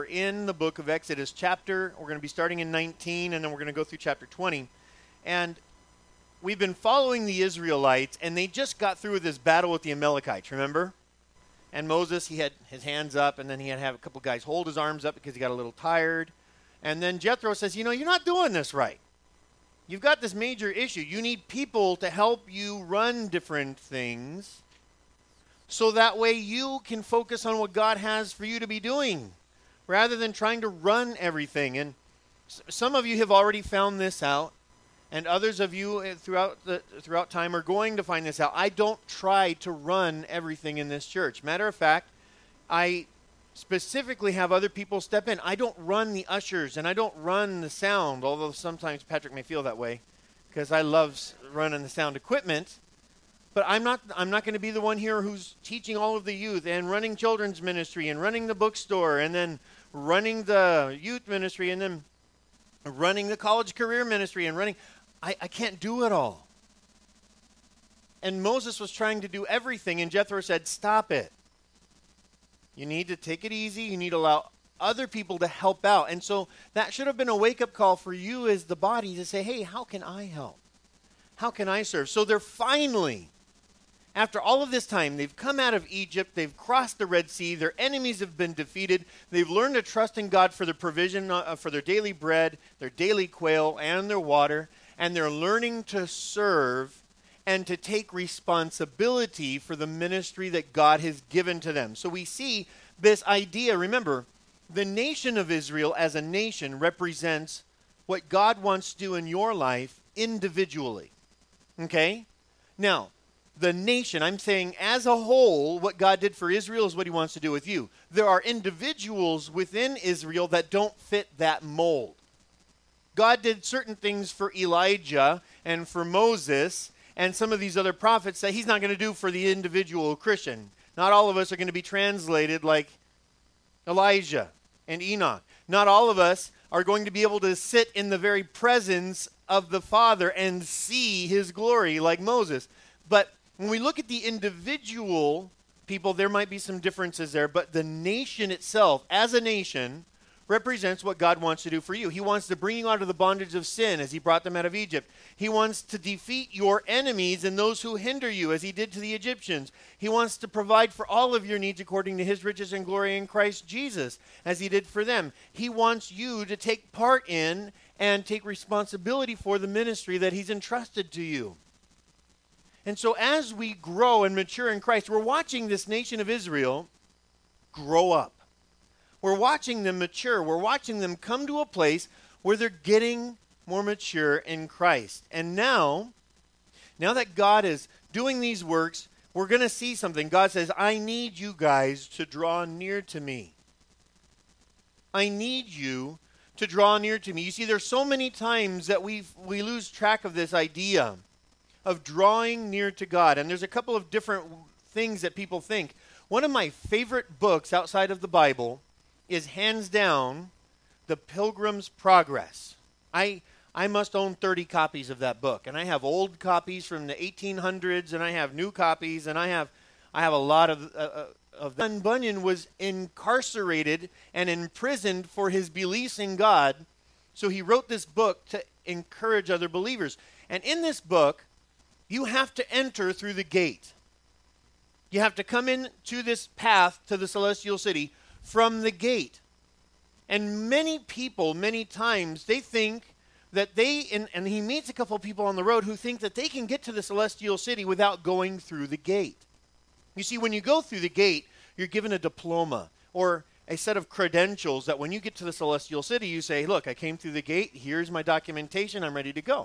in the book of Exodus we're going to be starting in 19, and then we're going to go through chapter 20. And we've been following the Israelites, and they just got through with this battle with the Amalekites, remember? And Moses, he had his hands up, and then he had to have a couple guys hold his arms up because he got a little tired. And then Jethro says, you're not doing this right. You've got this major issue. You need people to help you run different things so that way you can focus on what God has for you to be doing rather than trying to run everything. And some of you have already found this out, and others of you throughout time are going to find this out. I don't try to run everything in this church. Matter of fact, I specifically have other people step in. I don't run the ushers, and I don't run the sound, although sometimes Patrick may feel that way because I love running the sound equipment. But I'm not going to be the one here who's teaching all of the youth and running children's ministry and running the bookstore and then running the youth ministry and then running the college career ministry and running. I can't do it all. And Moses was trying to do everything, and Jethro said, stop it. You need to take it easy. You need to allow other people to help out. And so that should have been a wake-up call for you as the body to say, hey, how can I help? How can I serve? So they're finally, after all of this time, they've come out of Egypt, they've crossed the Red Sea, their enemies have been defeated, they've learned to trust in God for their provision, for their daily bread, their daily quail, and their water, and they're learning to serve and to take responsibility for the ministry that God has given to them. So we see this idea, remember, the nation of Israel as a nation represents what God wants to do in your life individually. Okay? Now, the nation, I'm saying as a whole, what God did for Israel is what he wants to do with you. There are individuals within Israel that don't fit that mold. God did certain things for Elijah and for Moses and some of these other prophets that he's not going to do for the individual Christian. Not all of us are going to be translated like Elijah and Enoch. Not all of us are going to be able to sit in the very presence of the Father and see his glory like Moses. But when we look at the individual people, there might be some differences there, but the nation itself, as a nation, represents what God wants to do for you. He wants to bring you out of the bondage of sin as he brought them out of Egypt. He wants to defeat your enemies and those who hinder you as he did to the Egyptians. He wants to provide for all of your needs according to his riches and glory in Christ Jesus as he did for them. He wants you to take part in and take responsibility for the ministry that he's entrusted to you. And so as we grow and mature in Christ, we're watching this nation of Israel grow up. We're watching them mature. We're watching them come to a place where they're getting more mature in Christ. And now that God is doing these works, we're going to see something. God says, I need you guys to draw near to me. I need you to draw near to me. You see, there's so many times that we lose track of this idea of drawing near to God. And there's a couple of different things that people think. One of my favorite books outside of the Bible is hands down The Pilgrim's Progress. I must own 30 copies of that book, and I have old copies from the 1800s, and I have new copies, and I have a lot of them. John Bunyan was incarcerated and imprisoned for his beliefs in God, so he wrote this book to encourage other believers. And in this book, you have to enter through the gate. You have to come in to this path to the celestial city from the gate. And many people, many times, they think that and he meets a couple of people on the road who think that they can get to the celestial city without going through the gate. You see, when you go through the gate, you're given a diploma or a set of credentials that when you get to the celestial city, you say, look, I came through the gate, here's my documentation, I'm ready to go.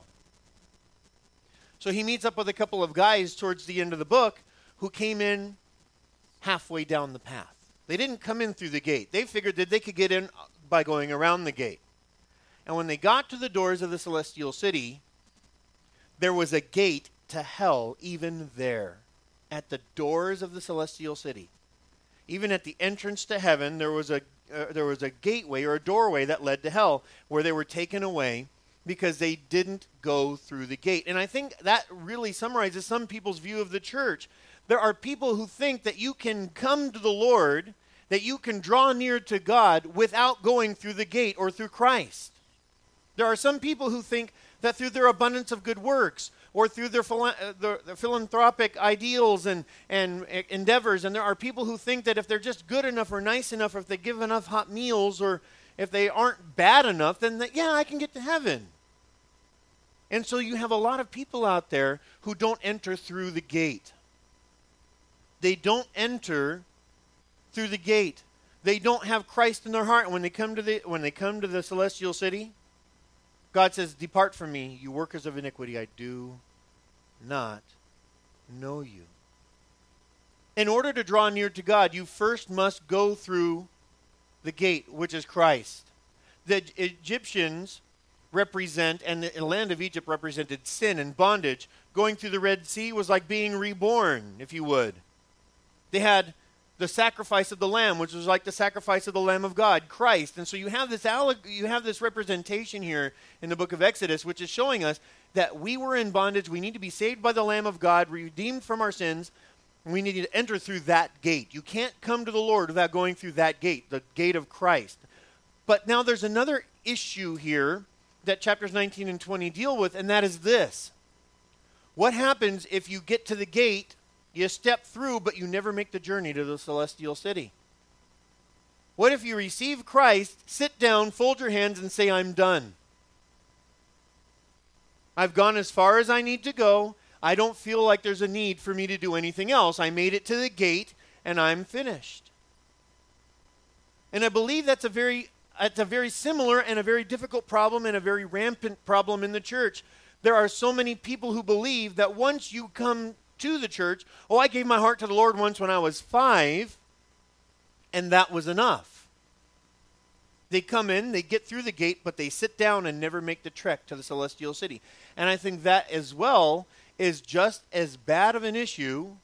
So he meets up with a couple of guys towards the end of the book who came in halfway down the path. They didn't come in through the gate. They figured that they could get in by going around the gate. And when they got to the doors of the celestial city, there was a gate to hell even there. At the doors of the celestial city. Even at the entrance to heaven, there was a gateway or a doorway that led to hell where they were taken away because they didn't go through the gate. And I think that really summarizes some people's view of the church. There are people who think that you can come to the Lord that you can draw near to God without going through the gate or through Christ. There are some people who think that through their abundance of good works or through their philanthropic ideals and endeavors, and there are people who think that if they're just good enough or nice enough, or if they give enough hot meals, or if they aren't bad enough, then I can get to heaven. And so you have a lot of people out there who don't enter through the gate. They don't enter through the gate. They don't have Christ in their heart. When they come to the celestial city, God says, "Depart from me, you workers of iniquity. I do not know you." In order to draw near to God, you first must go through the gate, which is Christ. The Egyptians represent, and the land of Egypt represented sin and bondage. Going through the Red Sea was like being reborn, if you would. They had the sacrifice of the lamb, which was like the sacrifice of the Lamb of God, Christ. And so you have this representation here in the book of Exodus, which is showing us that we were in bondage. We need to be saved by the Lamb of God, redeemed from our sins, and we need to enter through that gate. You can't come to the Lord without going through that gate, the gate of Christ. But now there's another issue here that chapters 19 and 20 deal with, and that is this. What happens if you get to the gate, you step through, but you never make the journey to the celestial city? What if you receive Christ, sit down, fold your hands, and say, "I'm done. I've gone as far as I need to go. I don't feel like there's a need for me to do anything else. I made it to the gate, and I'm finished." And I believe it's a very similar and a very difficult problem and a very rampant problem in the church. There are so many people who believe that once you come to the church, I gave my heart to the Lord once when I was 5, and that was enough. They come in, they get through the gate, but they sit down and never make the trek to the celestial city. And I think that as well is just as bad of an issue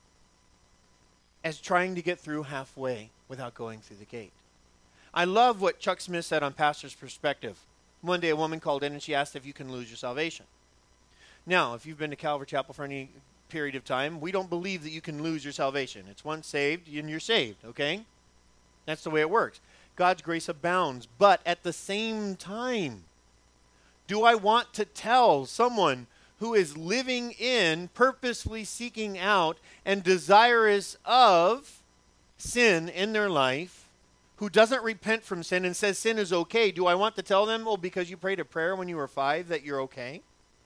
as trying to get through halfway without going through the gate. I love what Chuck Smith said on Pastor's Perspective. One day a woman called in and she asked if you can lose your salvation. Now, if you've been to Calvary Chapel for any period of time, we don't believe that you can lose your salvation. It's once saved and you're saved, okay? That's the way it works. God's grace abounds. But at the same time, do I want to tell someone who is living in, purposefully seeking out, and desirous of sin in their life, who doesn't repent from sin and says sin is okay, do I want to tell them, because you prayed a prayer when you were 5 that you're okay?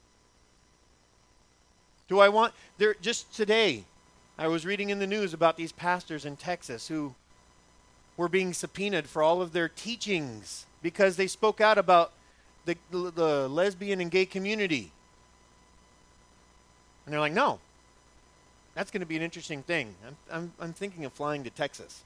Just today, I was reading in the news about these pastors in Texas who were being subpoenaed for all of their teachings because they spoke out about the lesbian and gay community. And they're like, no, that's going to be an interesting thing. I'm thinking of flying to Texas.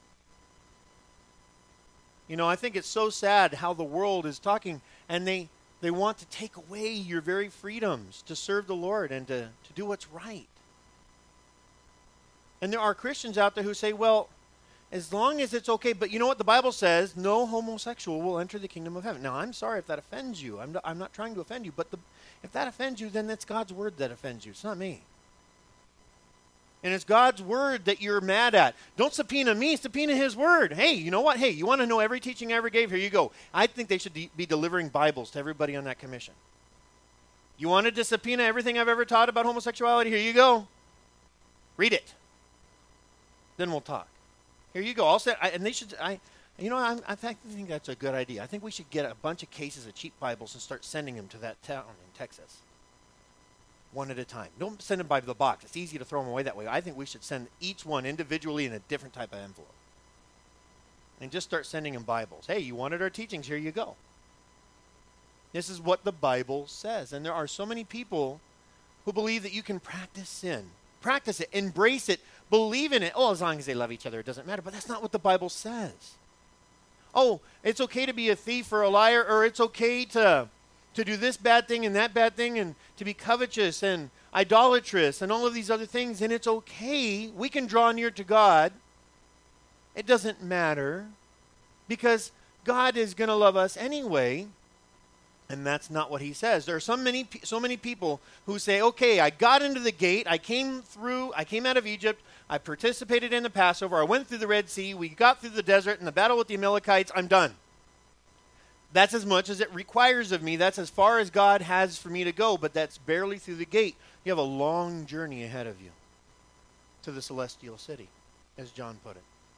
I think it's so sad how the world is talking, and they want to take away your very freedoms to serve the Lord and to do what's right. And there are Christians out there who say, as long as it's okay, but you know what the Bible says, no homosexual will enter the kingdom of heaven. Now, I'm sorry if that offends you. I'm not trying to offend you, but if that offends you, then it's God's word that offends you. It's not me. And it's God's word that you're mad at. Don't subpoena me, subpoena his word. Hey, you know what? Hey, you want to know every teaching I ever gave? Here you go. I think they should be delivering Bibles to everybody on that commission. You wanted to subpoena everything I've ever taught about homosexuality? Here you go. Read it. Then we'll talk. Here you go. And they should, I think that's a good idea. I think we should get a bunch of cases of cheap Bibles and start sending them to that town in Texas. One at a time. Don't send them by the box. It's easy to throw them away that way. I think we should send each one individually in a different type of envelope. And just start sending them Bibles. Hey, you wanted our teachings? Here you go. This is what the Bible says. And there are so many people who believe that you can practice sin. Practice it. Embrace it. Believe in it. As long as they love each other, it doesn't matter. But that's not what the Bible says. It's okay to be a thief or a liar, or it's okay to do this bad thing and that bad thing, and to be covetous and idolatrous and all of these other things, and it's okay. We can draw near to God. It doesn't matter, because God is going to love us anyway. And that's not what he says. There are so many people who say, okay, I got into the gate, I came out of Egypt, I participated in the Passover, I went through the Red Sea, we got through the desert and the battle with the Amalekites, I'm done. That's as much as it requires of me. That's as far as God has for me to go, but that's barely through the gate. You have a long journey ahead of you to the celestial city, as John put it.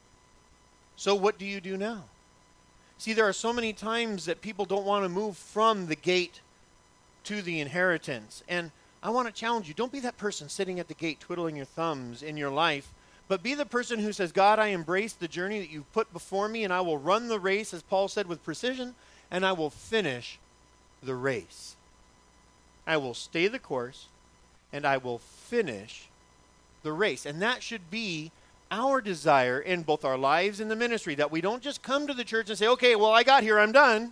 So what do you do now? See, there are so many times that people don't want to move from the gate to the inheritance. And I want to challenge you. Don't be that person sitting at the gate twiddling your thumbs in your life, but be the person who says, God, I embrace the journey that you've put before me, and I will run the race, as Paul said, with precision, and I will finish the race. I will stay the course, and I will finish the race. And that should be our desire in both our lives and the ministry, that we don't just come to the church and say, okay, well, I got here, I'm done.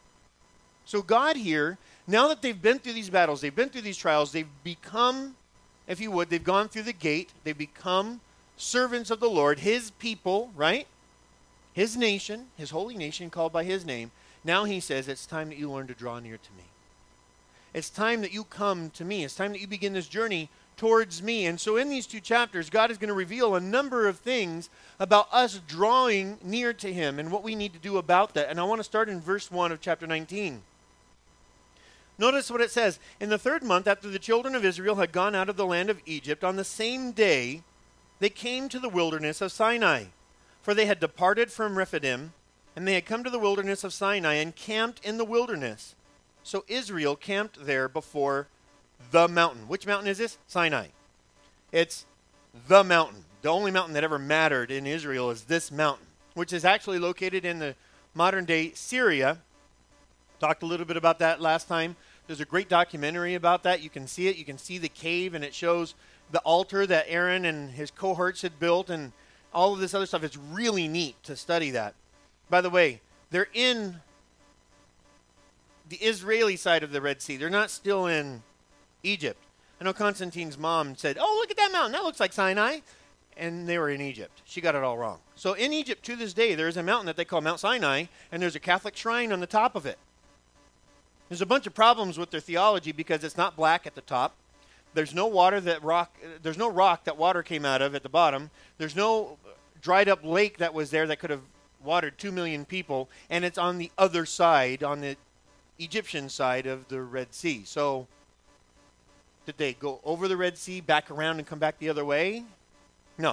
So God here, now that they've been through these battles, they've been through these trials, they've become, if you would, they've gone through the gate, they've become servants of the Lord, his people, right? His nation, his holy nation called by his name. Now he says, it's time that you learn to draw near to me. It's time that you come to me. It's time that you begin this journey towards me. And so in these two chapters, God is going to reveal a number of things about us drawing near to him and what we need to do about that. And I want to start in verse 1 of chapter 19. Notice what it says. In the 3rd month, after the children of Israel had gone out of the land of Egypt, on the same day they came to the wilderness of Sinai. For they had departed from Rephidim, and they had come to the wilderness of Sinai and camped in the wilderness. So Israel camped there before the mountain. Which mountain is this? Sinai. It's the mountain. The only mountain that ever mattered in Israel is this mountain, which is actually located in the modern-day Syria. Talked a little bit about that last time. There's a great documentary about that. You can see it. You can see the cave, and it shows the altar that Aaron and his cohorts had built and all of this other stuff. It's really neat to study that. By the way, they're in the Israeli side of the Red Sea. They're not still in Egypt. I know Constantine's mom said, oh, look at that mountain. That looks like Sinai. And they were in Egypt. She got it all wrong. So in Egypt to this day, there's a mountain that they call Mount Sinai, and there's a Catholic shrine on the top of it. There's a bunch of problems with their theology because it's not black at the top. There's no there's no rock that water came out of at the bottom. There's no dried up lake that was there that could have watered 2 million people, and it's on the other side, on the Egyptian side of the Red Sea. So did they go over the Red Sea, back around, and come back the other way? No.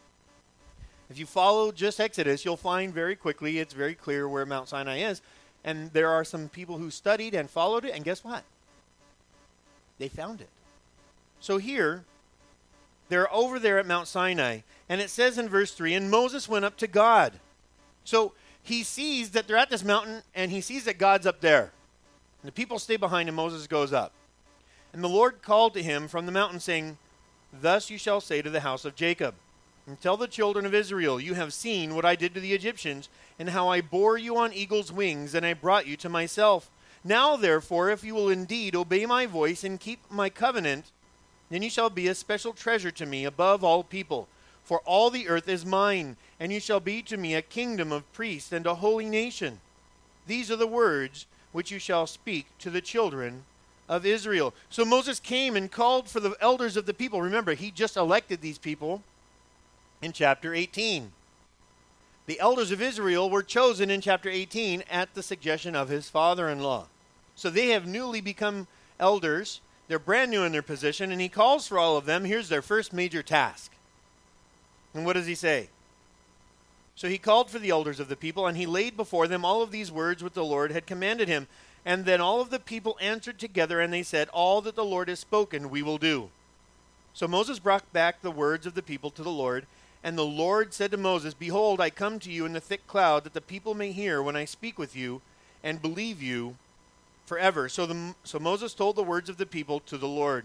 If you follow just Exodus, you'll find very quickly, it's very clear where Mount Sinai is. And there are some people who studied and followed it, and guess what? They found it. So here, they're over there at Mount Sinai, and it says in verse 3, and Moses went up to God. So he sees that they're at this mountain, and he sees that God's up there. And the people stay behind, and Moses goes up. And the Lord called to him from the mountain, saying, thus you shall say to the house of Jacob, and tell the children of Israel, you have seen what I did to the Egyptians, and how I bore you on eagle's wings, and I brought you to myself. Now, therefore, if you will indeed obey my voice and keep my covenant, then you shall be a special treasure to me above all people. For all the earth is mine, and you shall be to me a kingdom of priests and a holy nation. These are the words which you shall speak to the children of Israel. So Moses came and called for the elders of the people. Remember, he just elected these people in chapter 18. The elders of Israel were chosen in chapter 18 at the suggestion of his father-in-law. So they have newly become elders. They're brand new in their position, and he calls for all of them. Here's their first major task. And what does he say? So he called for the elders of the people, and he laid before them all of these words which the Lord had commanded him. And then all of the people answered together, and they said, all that the Lord has spoken, we will do. So Moses brought back the words of the people to the Lord, and the Lord said to Moses, behold, I come to you in the thick cloud, that the people may hear when I speak with you, and believe you forever. So Moses told the words of the people to the Lord.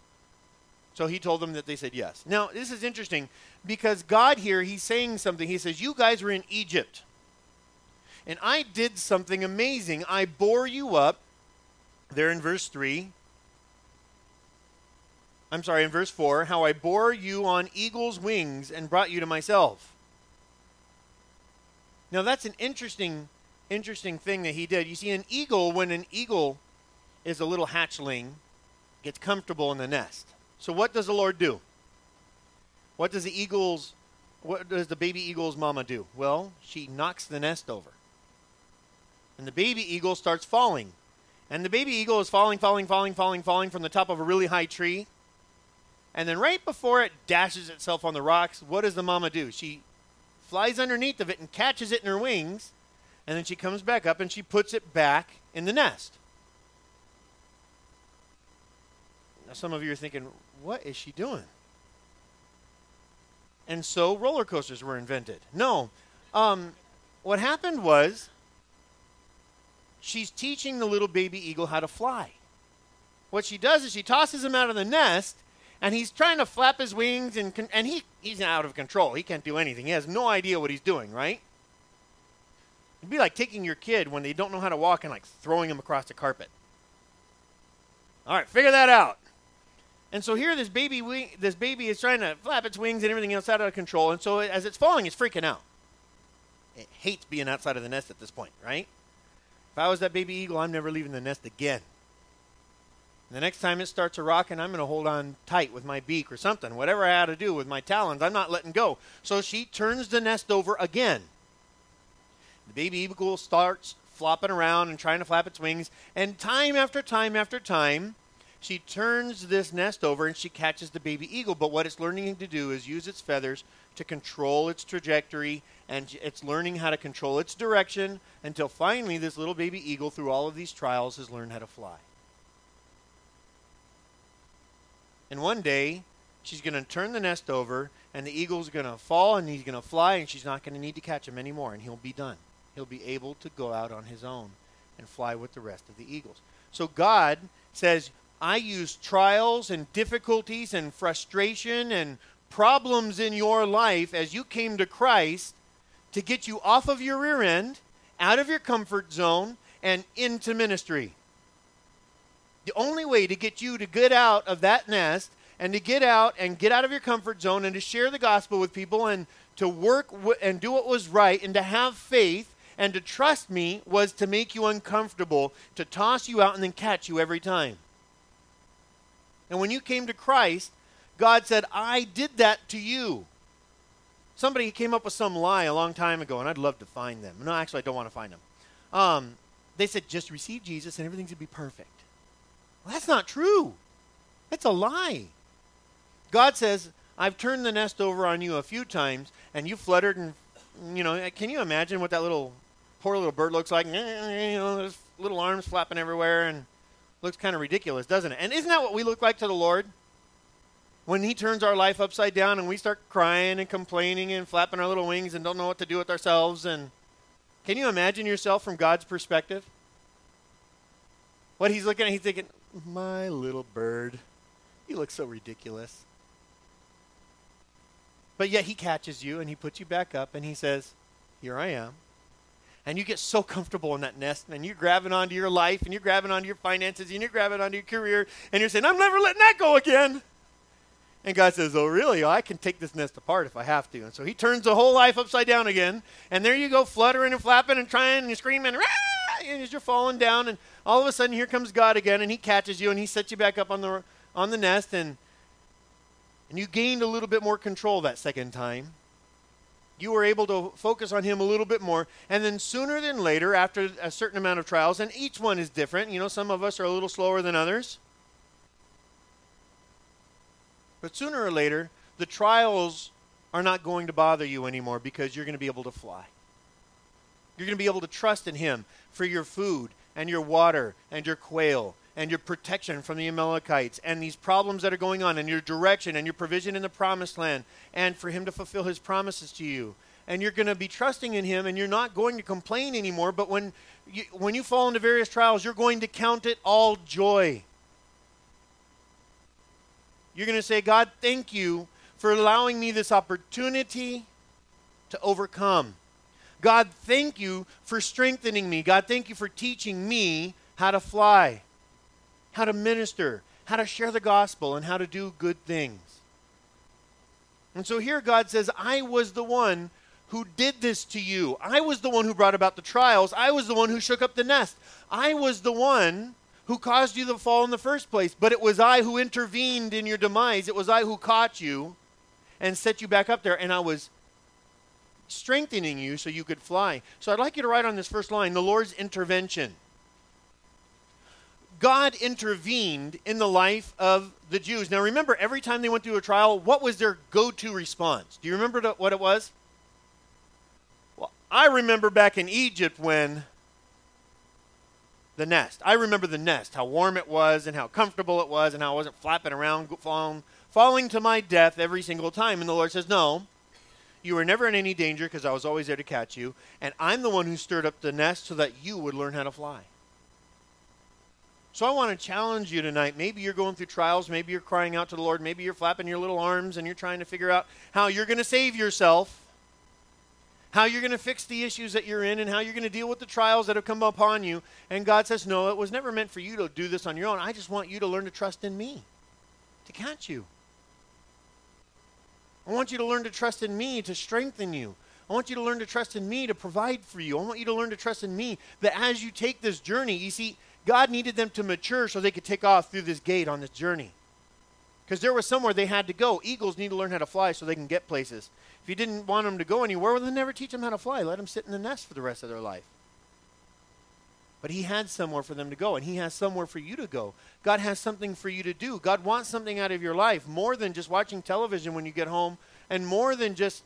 So he told them that they said yes. Now, this is interesting, because God here, he's saying something. He says, you guys were in Egypt, and I did something amazing. I bore you up, there in verse 3. In verse 4, how I bore you on eagle's wings and brought you to myself. Now that's an interesting interesting thing that he did. You see, an eagle, when an eagle is a little hatchling, gets comfortable in the nest. So what does the Lord do? What does the baby eagle's mama do? Well, she knocks the nest over. And the baby eagle starts falling. And the baby eagle is falling from the top of a really high tree. And then right before it dashes itself on the rocks, what does the mama do? She flies underneath of it and catches it in her wings. And then she comes back up and she puts it back in the nest. Now some of you are thinking, what is she doing? And so roller coasters were invented. No. What happened was she's teaching the little baby eagle how to fly. What she does is she tosses him out of the nest, and he's trying to flap his wings, and he's out of control. He can't do anything. He has no idea what he's doing, right? It'd be like taking your kid when they don't know how to walk and like throwing them across the carpet. All right, figure that out. And so here this baby is trying to flap its wings and everything else out of control. And so as it's falling, it's freaking out. It hates being outside of the nest at this point, right? If I was that baby eagle, I'm never leaving the nest again. The next time it starts a rocking, I'm going to hold on tight with my beak or something. Whatever I had to do with my talons, I'm not letting go. So she turns the nest over again. The baby eagle starts flopping around and trying to flap its wings. And time after time after time, she turns this nest over and she catches the baby eagle. But what it's learning to do is use its feathers to control its trajectory, and it's learning how to control its direction until finally this little baby eagle, through all of these trials, has learned how to fly. And one day, she's going to turn the nest over, and the eagle's going to fall, and he's going to fly, and she's not going to need to catch him anymore, and he'll be done. He'll be able to go out on his own and fly with the rest of the eagles. So God says, I use trials and difficulties and frustration and problems in your life as you came to Christ to get you off of your rear end, out of your comfort zone, and into ministry. The only way to get you to get out of that nest and to get out of your comfort zone and to share the gospel with people and to work and do what was right and to have faith and to trust me was to make you uncomfortable, to toss you out and then catch you every time. And when you came to Christ, God said, I did that to you. Somebody came up with some lie a long time ago, and I'd love to find them. No, actually, I don't want to find them. They said, just receive Jesus and everything's going to be perfect. Well, that's not true. That's a lie. God says, I've turned the nest over on you a few times, and you fluttered, and, can you imagine what that poor little bird looks like? There's little arms flapping everywhere, and looks kind of ridiculous, doesn't it? And isn't that what we look like to the Lord? When he turns our life upside down and we start crying and complaining and flapping our little wings and don't know what to do with ourselves. And can you imagine yourself from God's perspective? What he's looking at, he's thinking, my little bird, you look so ridiculous. But yet he catches you and he puts you back up and he says, here I am. And you get so comfortable in that nest and you're grabbing onto your life and you're grabbing onto your finances and you're grabbing onto your career and you're saying, I'm never letting that go again. And God says, oh, really? I can take this nest apart if I have to. And so he turns the whole life upside down again. And there you go, fluttering and flapping and trying and screaming. And as you're falling down. And all of a sudden, here comes God again. And he catches you and he sets you back up on the nest. And you gained a little bit more control that second time. You were able to focus on him a little bit more. And then sooner than later, after a certain amount of trials, and each one is different. Some of us are a little slower than others. But sooner or later, the trials are not going to bother you anymore because you're going to be able to fly. You're going to be able to trust in him for your food and your water and your quail and your protection from the Amalekites and these problems that are going on and your direction and your provision in the promised land and for him to fulfill his promises to you. And you're going to be trusting in him and you're not going to complain anymore. But when you fall into various trials, you're going to count it all joy. You're going to say, God, thank you for allowing me this opportunity to overcome. God, thank you for strengthening me. God, thank you for teaching me how to fly, how to minister, how to share the gospel, and how to do good things. And so here God says, I was the one who did this to you. I was the one who brought about the trials. I was the one who shook up the nest. I was the one who caused you to fall in the first place. But it was I who intervened in your demise. It was I who caught you and set you back up there. And I was strengthening you so you could fly. So I'd like you to write on this first line, the Lord's intervention. God intervened in the life of the Jews. Now remember, every time they went through a trial, what was their go-to response? Do you remember what it was? Well, I remember back in Egypt when the nest. I remember the nest, how warm it was and how comfortable it was and how I wasn't flapping around, falling to my death every single time. And the Lord says, no, you were never in any danger because I was always there to catch you. And I'm the one who stirred up the nest so that you would learn how to fly. So I want to challenge you tonight. Maybe you're going through trials. Maybe you're crying out to the Lord. Maybe you're flapping your little arms and you're trying to figure out how you're going to save yourself, how you're going to fix the issues that you're in, and how you're going to deal with the trials that have come upon you. And God says, no, it was never meant for you to do this on your own. I just want you to learn to trust in me to catch you. I want you to learn to trust in me to strengthen you. I want you to learn to trust in me to provide for you. I want you to learn to trust in me that as you take this journey, you see, God needed them to mature so they could take off through this gate on this journey. Because there was somewhere they had to go. Eagles need to learn how to fly so they can get places. If you didn't want them to go anywhere, well, then never teach them how to fly. Let them sit in the nest for the rest of their life. But he had somewhere for them to go, and he has somewhere for you to go. God has something for you to do. God wants something out of your life, more than just watching television when you get home, and more than just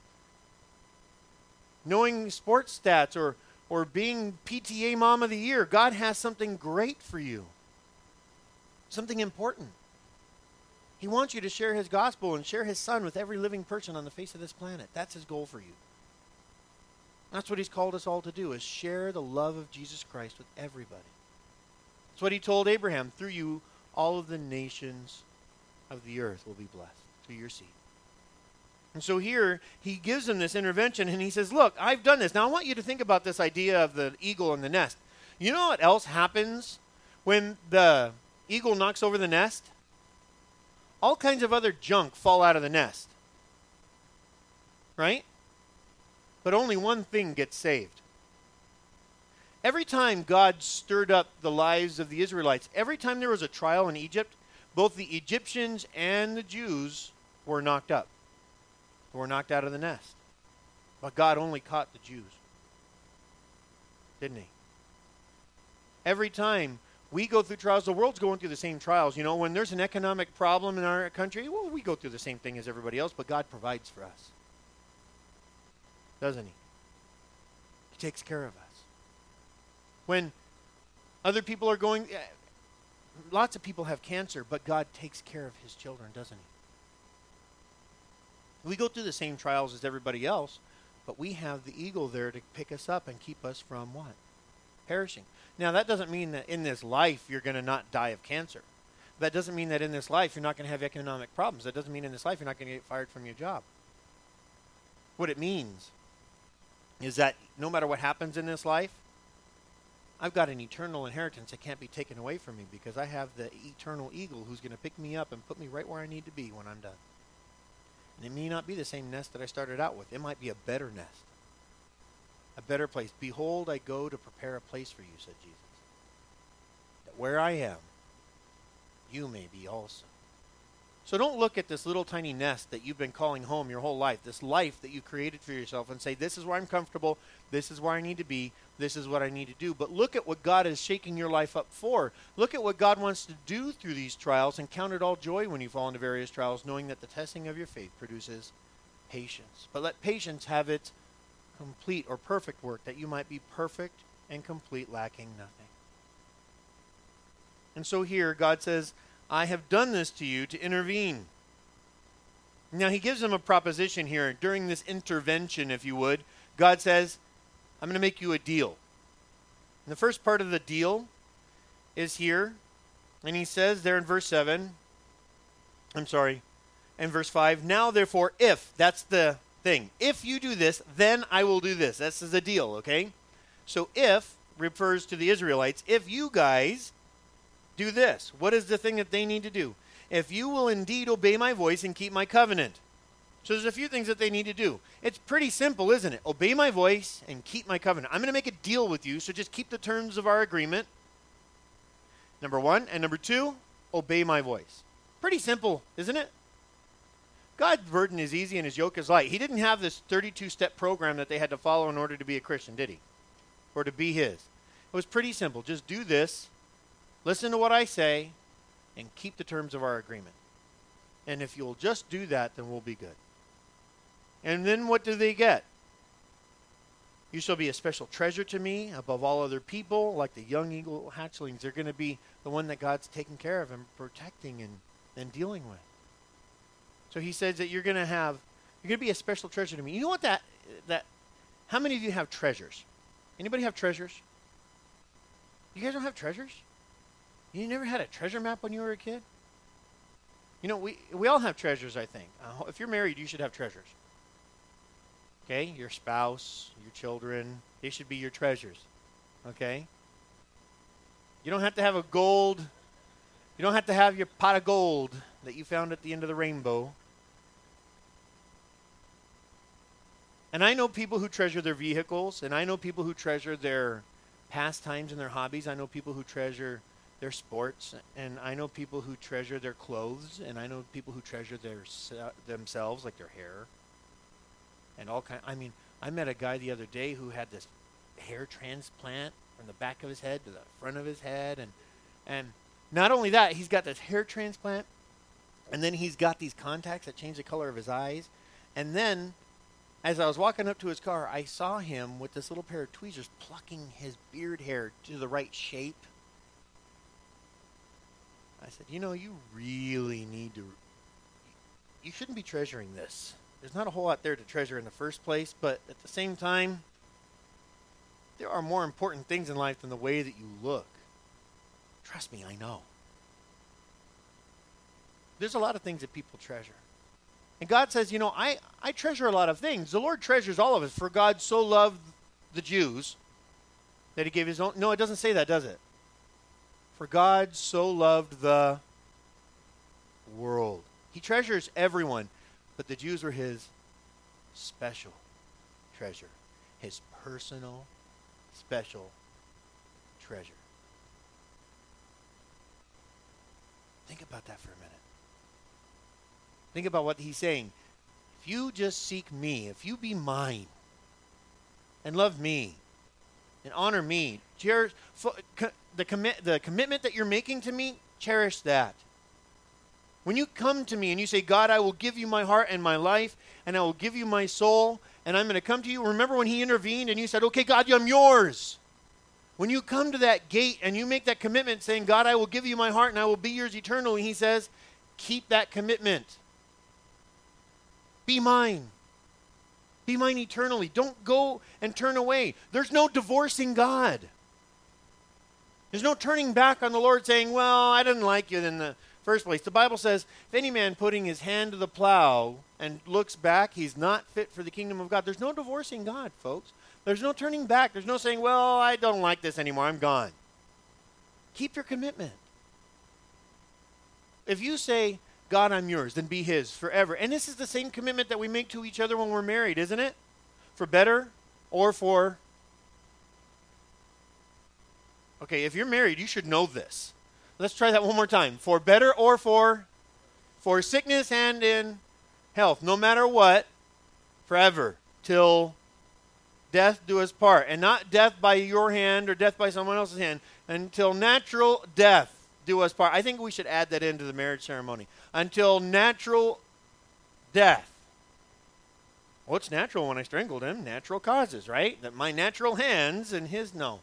knowing sports stats or being PTA Mom of the Year. God has something great for you, something important. He wants you to share his gospel and share his son with every living person on the face of this planet. That's his goal for you. That's what he's called us all to do, is share the love of Jesus Christ with everybody. That's what he told Abraham. Through you, all of the nations of the earth will be blessed, through your seed. And so here, he gives them this intervention, and he says, look, I've done this. Now, I want you to think about this idea of the eagle and the nest. You know what else happens when the eagle knocks over the nest? All kinds of other junk fall out of the nest. Right? But only one thing gets saved. Every time God stirred up the lives of the Israelites, every time there was a trial in Egypt, both the Egyptians and the Jews were knocked up. Were knocked out of the nest. But God only caught the Jews. Didn't he? Every time we go through trials, the world's going through the same trials. You know, when there's an economic problem in our country, well, we go through the same thing as everybody else, but God provides for us. Doesn't he? He takes care of us. When other people are going, lots of people have cancer, but God takes care of his children, doesn't he? We go through the same trials as everybody else, but we have the eagle there to pick us up and keep us from what? Perishing. Now, that doesn't mean that in this life you're going to not die of cancer. That doesn't mean that in this life you're not going to have economic problems. That doesn't mean in this life you're not going to get fired from your job. What it means is that no matter what happens in this life, I've got an eternal inheritance that can't be taken away from me because I have the eternal eagle who's going to pick me up and put me right where I need to be when I'm done. And it may not be the same nest that I started out with. It might be a better nest, a better place. Behold, I go to prepare a place for you, said Jesus, that where I am, you may be also. So don't look at this little tiny nest that you've been calling home your whole life, this life that you created for yourself, and say, this is where I'm comfortable, this is where I need to be, this is what I need to do. But look at what God is shaking your life up for. Look at what God wants to do through these trials, and count it all joy when you fall into various trials, knowing that the testing of your faith produces patience. But let patience have its complete or perfect work, that you might be perfect and complete, lacking nothing. And so here, God says, I have done this to you to intervene. Now, he gives them a proposition here. During this intervention, if you would, God says, I'm going to make you a deal. And the first part of the deal is here. And he says there in verse 7, in verse 5, now therefore, if, that's the thing, if you do this, then I will do this. This is a deal, okay? So if refers to the Israelites. If you guys do this, what is the thing that they need to do? If you will indeed obey my voice and keep my covenant. So there's a few things that they need to do. It's pretty simple, isn't it? Obey my voice and keep my covenant. I'm going to make a deal with you, so just keep the terms of our agreement. Number one. And number two, obey my voice. Pretty simple, isn't it? God's burden is easy and his yoke is light. He didn't have this 32-step program that they had to follow in order to be a Christian, did he? Or to be his. It was pretty simple. Just do this, listen to what I say, and keep the terms of our agreement. And if you'll just do that, then we'll be good. And then what do they get? You shall be a special treasure to me above all other people, like the young eagle hatchlings. They're going to be the one that God's taking care of and protecting and dealing with. So he says that you're going to be a special treasure to me. You know what how many of you have treasures? Anybody have treasures? You guys don't have treasures? You never had a treasure map when you were a kid? You know, we all have treasures, I think. If you're married, you should have treasures. Okay? Your spouse, your children, they should be your treasures. Okay? You don't have to have you don't have to have your pot of gold that you found at the end of the rainbow. And I know people who treasure their vehicles, and I know people who treasure their pastimes and their hobbies. I know people who treasure their sports, and I know people who treasure their clothes, and I know people who treasure themselves, like their hair, and all kind. I mean, I met a guy the other day who had this hair transplant from the back of his head to the front of his head, and not only that, he's got this hair transplant, and then he's got these contacts that change the color of his eyes, and then as I was walking up to his car, I saw him with this little pair of tweezers plucking his beard hair to the right shape. I said, you know, you really need to, you shouldn't be treasuring this. There's not a whole lot there to treasure in the first place, but at the same time, there are more important things in life than the way that you look. Trust me, I know. There's a lot of things that people treasure. And God says, you know, I treasure a lot of things. The Lord treasures all of us. For God so loved the Jews that he gave his own. No, it doesn't say that, does it? For God so loved the world. He treasures everyone. But the Jews were his special treasure. His personal, special treasure. Think about that for a minute. Think about what he's saying. If you just seek me, if you be mine, and love me, and honor me, cherish the commitment that you're making to me, cherish that. When you come to me and you say, God, I will give you my heart and my life, and I will give you my soul, and I'm going to come to you. Remember when he intervened and you said, okay, God, I'm yours. When you come to that gate and you make that commitment saying, God, I will give you my heart and I will be yours eternally, he says, keep that commitment. Be mine. Be mine eternally. Don't go and turn away. There's no divorcing God. There's no turning back on the Lord saying, well, I didn't like you in the first place. The Bible says, if any man putting his hand to the plow and looks back, he's not fit for the kingdom of God. There's no divorcing God, folks. There's no turning back. There's no saying, well, I don't like this anymore. I'm gone. Keep your commitment. If you say, God, I'm yours, then be his forever. And this is the same commitment that we make to each other when we're married, isn't it? For better or for... Okay, if you're married, you should know this. Let's try that one more time. For better or for sickness and in health. No matter what, forever, till death do us part. And not death by your hand or death by someone else's hand. Until natural death do us part. I think we should add that into the marriage ceremony. Until natural death. What's natural when I strangled him? Natural causes, right? That my natural hands and his, no.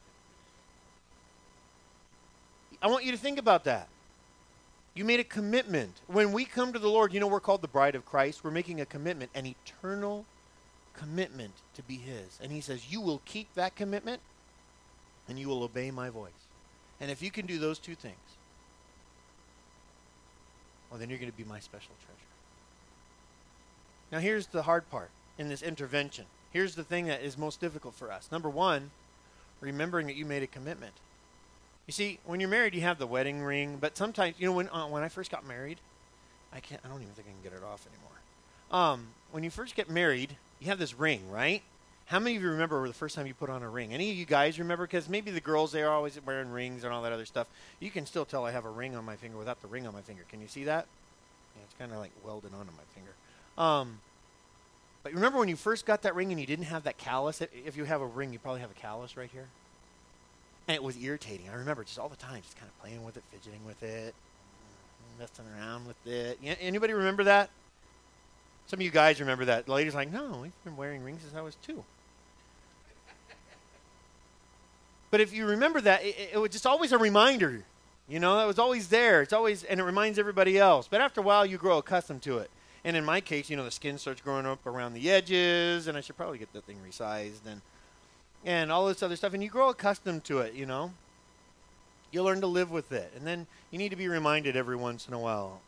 I want you to think about that. You made a commitment. When we come to the Lord, you know we're called the bride of Christ. We're making a commitment, an eternal commitment to be his. And he says, you will keep that commitment and you will obey my voice. And if you can do those two things, well, then you're going to be my special treasure. Now, here's the hard part in this intervention. Here's the thing that is most difficult for us. Number one, remembering that you made a commitment. You see, when you're married, you have the wedding ring, but sometimes, you know, when I first got married, I don't even think I can get it off anymore. When you first get married, you have this ring, right? How many of you remember the first time you put on a ring? Any of you guys remember? Because maybe the girls, they are always wearing rings and all that other stuff. You can still tell I have a ring on my finger without the ring on my finger. Can you see that? Yeah, it's kind of like welded onto my finger. But remember when you first got that ring and you didn't have that callus? If you have a ring, you probably have a callus right here. And it was irritating. I remember just all the time, just kind of playing with it, fidgeting with it, messing around with it. Anybody remember that? Some of you guys remember that. The lady's like, no, we've been wearing rings since I was 2. But if you remember that, it was just always a reminder. You know, that was always there. It's always, and it reminds everybody else. But after a while, you grow accustomed to it. And in my case, you know, the skin starts growing up around the edges, and I should probably get that thing resized, and all this other stuff. And you grow accustomed to it, you know. You learn to live with it. And then you need to be reminded every once in a while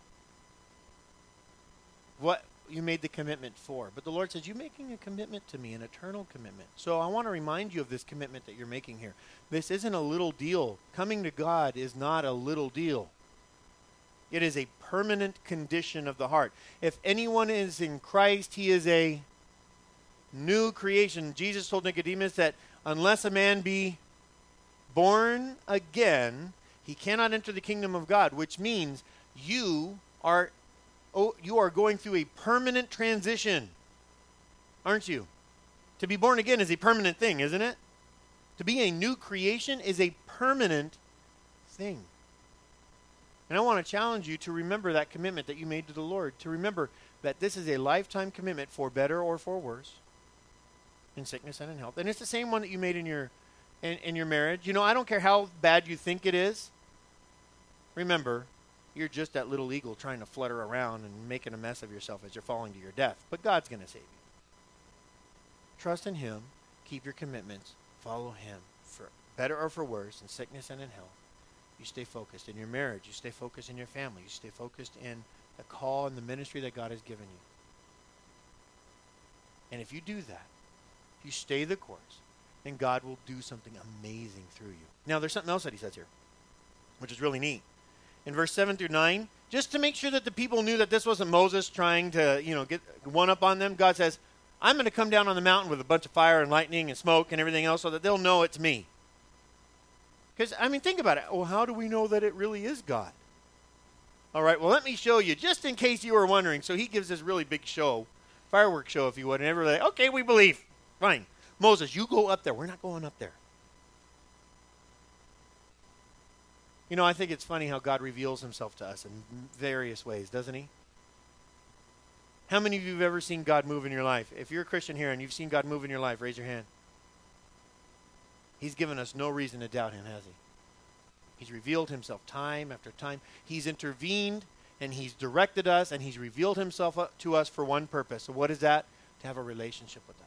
what you made the commitment for. But the Lord says, you're making a commitment to me, an eternal commitment. So I want to remind you of this commitment that you're making here. This isn't a little deal. Coming to God is not a little deal. It is a permanent condition of the heart. If anyone is in Christ, he is a new creation. Jesus told Nicodemus that unless a man be born again, he cannot enter the kingdom of God, which means you are going through a permanent transition, aren't you? To be born again is a permanent thing, isn't it? To be a new creation is a permanent thing. And I want to challenge you to remember that commitment that you made to the Lord, to remember that this is a lifetime commitment for better or for worse, in sickness and in health. And it's the same one that you made in your marriage. You know, I don't care how bad you think it is. Remember, you're just that little eagle trying to flutter around and making a mess of yourself as you're falling to your death. But God's going to save you. Trust in Him. Keep your commitments. Follow Him for better or for worse, in sickness and in health. You stay focused in your marriage. You stay focused in your family. You stay focused in the call and the ministry that God has given you. And if you do that, you stay the course, then God will do something amazing through you. Now, there's something else that He says here, which is really neat. In verse 7 through 9, just to make sure that the people knew that this wasn't Moses trying to, get one up on them, God says, I'm going to come down on the mountain with a bunch of fire and lightning and smoke and everything else so that they'll know it's me. Because, think about it. Well, how do we know that it really is God? All right, well, let me show you, just in case you were wondering. So He gives this really big show, fireworks show, if you would, and everybody's like, okay, we believe. Fine. Moses, you go up there. We're not going up there. You know, I think it's funny how God reveals Himself to us in various ways, doesn't He? How many of you have ever seen God move in your life? If you're a Christian here and you've seen God move in your life, raise your hand. He's given us no reason to doubt Him, has He? He's revealed Himself time after time. He's intervened and He's directed us and He's revealed Himself to us for one purpose. So what is that? To have a relationship with us.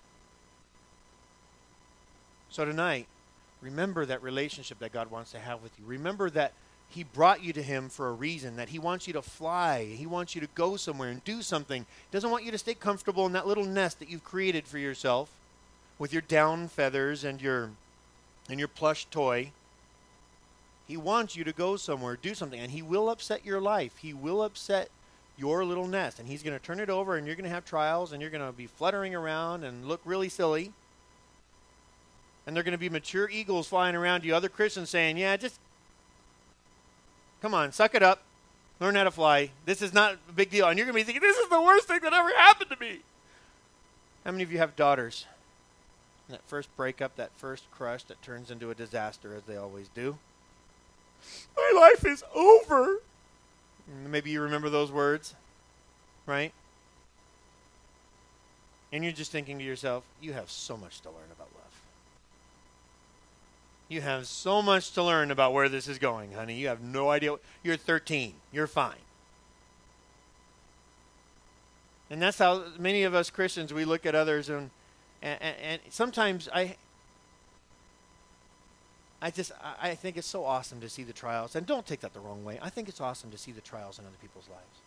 So tonight, remember that relationship that God wants to have with you. Remember that He brought you to Him for a reason, that He wants you to fly. He wants you to go somewhere and do something. He doesn't want you to stay comfortable in that little nest that you've created for yourself with your down feathers and your plush toy. He wants you to go somewhere, do something, and He will upset your life. He will upset your little nest, and He's going to turn it over, and you're going to have trials, and you're going to be fluttering around and look really silly. And they're going to be mature eagles flying around you, other Christians saying, yeah, just come on, suck it up. Learn how to fly. This is not a big deal. And you're going to be thinking, this is the worst thing that ever happened to me. How many of you have daughters? And that first breakup, that first crush that turns into a disaster, as they always do. My life is over. Maybe you remember those words, right? And you're just thinking to yourself, you have so much to learn about love. You have so much to learn about where this is going, honey. You have no idea. You're 13. You're fine. And that's how many of us Christians, we look at others, and sometimes I think it's so awesome to see the trials. And don't take that the wrong way. I think it's awesome to see the trials in other people's lives.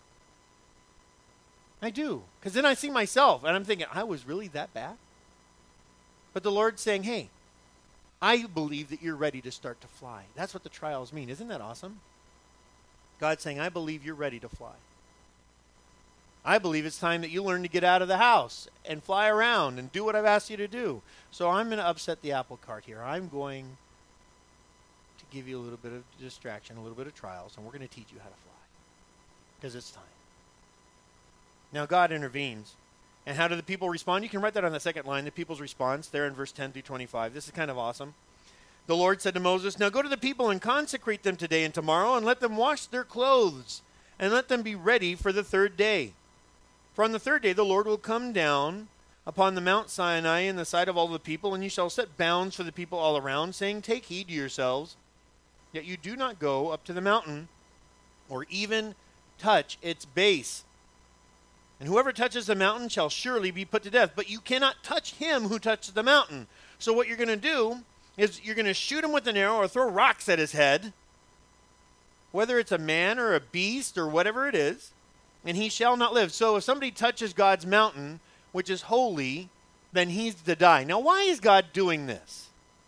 I do. Because then I see myself, and I'm thinking, I was really that bad? But the Lord's saying, hey, I believe that you're ready to start to fly. That's what the trials mean. Isn't that awesome? God's saying, I believe you're ready to fly. I believe it's time that you learn to get out of the house and fly around and do what I've asked you to do. So I'm going to upset the apple cart here. I'm going to give you a little bit of distraction, a little bit of trials, and we're going to teach you how to fly. Because it's time. Now God intervenes. And how do the people respond? You can write that on the second line, the people's response, there in verse 10 through 25. This is kind of awesome. The Lord said to Moses, "Now go to the people and consecrate them today and tomorrow, and let them wash their clothes, and let them be ready for the third day. For on the third day the Lord will come down upon the Mount Sinai in the sight of all the people, and you shall set bounds for the people all around, saying, Take heed to yourselves, yet you do not go up to the mountain, or even touch its base. And whoever touches the mountain shall surely be put to death. But you cannot touch him who touches the mountain." So what you're going to do is you're going to shoot him with an arrow or throw rocks at his head, whether it's a man or a beast or whatever it is, and he shall not live. So if somebody touches God's mountain, which is holy, then he's to die. Now, why is God doing this?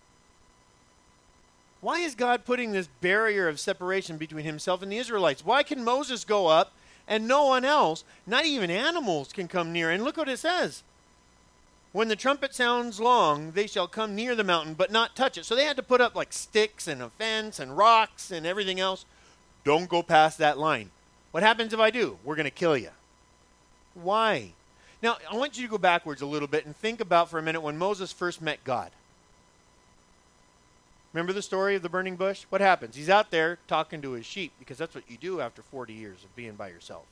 Why is God putting this barrier of separation between himself and the Israelites? Why can Moses go up and no one else, not even animals, can come near? And look what it says. When the trumpet sounds long, they shall come near the mountain, but not touch it. So they had to put up like sticks and a fence and rocks and everything else. Don't go past that line. What happens if I do? We're going to kill you. Why? Now, I want you to go backwards a little bit and think about for a minute when Moses first met God. Remember the story of the burning bush? What happens? He's out there talking to his sheep, because that's what you do after 40 years of being by yourself.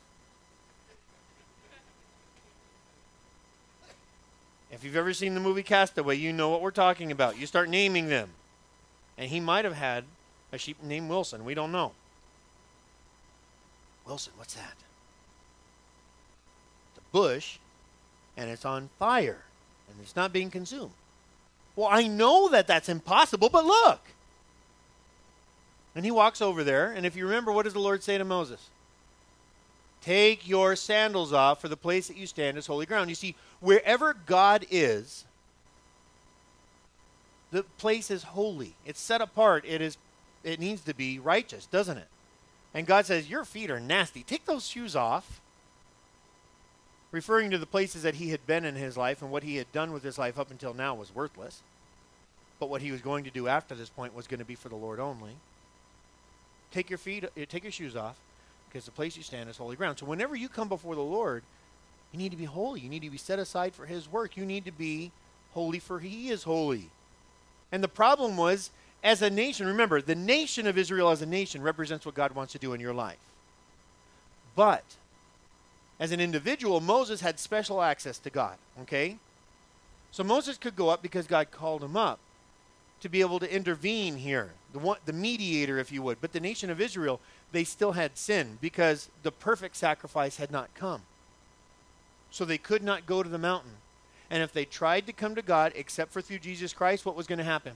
If you've ever seen the movie Castaway, you know what we're talking about. You start naming them. And he might have had a sheep named Wilson. We don't know. Wilson, what's that? It's a bush, and it's on fire, and it's not being consumed. Well, I know that that's impossible, but look. And he walks over there, and if you remember, what does the Lord say to Moses? Take your sandals off, for the place that you stand is holy ground. You see, wherever God is, the place is holy. It's set apart. It needs to be righteous, doesn't it? And God says, your feet are nasty. Take those shoes off. Referring to the places that he had been in his life, and what he had done with his life up until now was worthless. But what he was going to do after this point was going to be for the Lord only. Take your shoes off, because the place you stand is holy ground. So whenever you come before the Lord, you need to be holy. You need to be set aside for his work. You need to be holy, for he is holy. And the problem was, as a nation, remember, the nation of Israel as a nation represents what God wants to do in your life. But as an individual, Moses had special access to God, okay? So Moses could go up because God called him up to be able to intervene here, the mediator, if you would. But the nation of Israel, they still had sin because the perfect sacrifice had not come. So they could not go to the mountain. And if they tried to come to God except for through Jesus Christ, what was going to happen?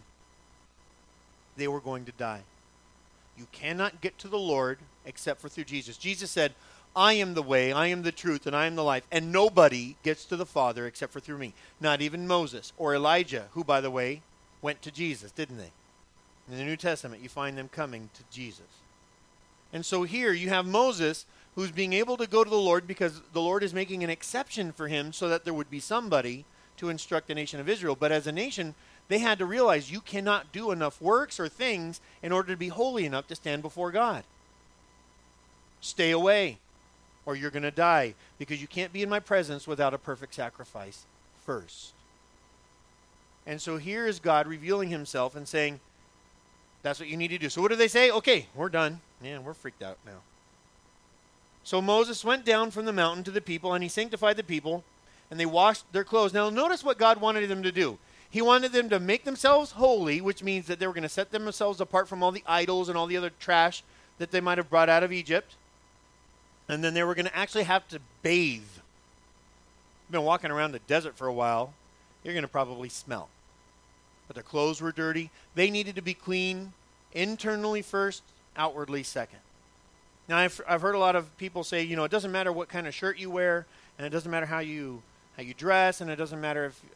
They were going to die. You cannot get to the Lord except for through Jesus. Jesus said, I am the way, I am the truth, and I am the life, and nobody gets to the Father except for through me. Not even Moses or Elijah, who, by the way, went to Jesus, didn't they? In the New Testament, you find them coming to Jesus. And so here you have Moses, who's being able to go to the Lord because the Lord is making an exception for him so that there would be somebody to instruct the nation of Israel. But as a nation, they had to realize you cannot do enough works or things in order to be holy enough to stand before God. Stay away, or you're going to die, because you can't be in my presence without a perfect sacrifice first. And so here is God revealing himself and saying, that's what you need to do. So what do they say? Okay, we're done. Yeah, we're freaked out now. So Moses went down from the mountain to the people, and he sanctified the people, and they washed their clothes. Now notice what God wanted them to do. He wanted them to make themselves holy, which means that they were going to set themselves apart from all the idols and all the other trash that they might have brought out of Egypt. And then they were going to actually have to bathe. You've been walking around the desert for a while. You're going to probably smell. But their clothes were dirty. They needed to be clean internally first, outwardly second. Now, I've heard a lot of people say, it doesn't matter what kind of shirt you wear, and it doesn't matter how you dress, and it doesn't matter if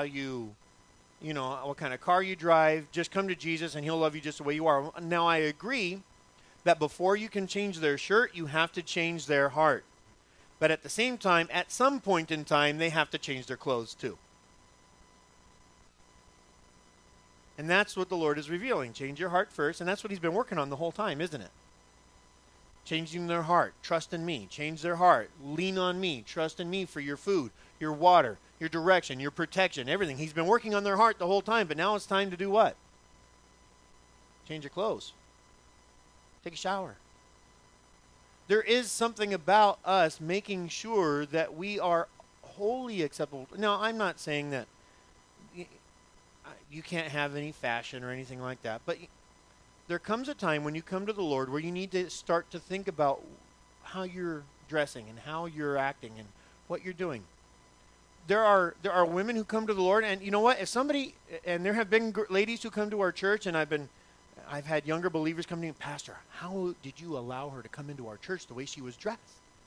what kind of car you drive. Just come to Jesus, and he'll love you just the way you are. Now, I agree that before you can change their shirt, you have to change their heart. But at the same time, at some point in time, they have to change their clothes too. And that's what the Lord is revealing. Change your heart first. And that's what he's been working on the whole time, isn't it? Changing their heart. Trust in me. Change their heart. Lean on me. Trust in me for your food, your water, your direction, your protection, everything. He's been working on their heart the whole time. But now it's time to do what? Change your clothes. Take a shower. There is something about us making sure that we are wholly acceptable. Now, I'm not saying that you can't have any fashion or anything like that, but there comes a time when you come to the Lord where you need to start to think about how you're dressing and how you're acting and what you're doing. There are women who come to the Lord, and you know what? If somebody, and there have been ladies who come to our church, and I've had younger believers come to me, Pastor, how did you allow her to come into our church the way she was dressed?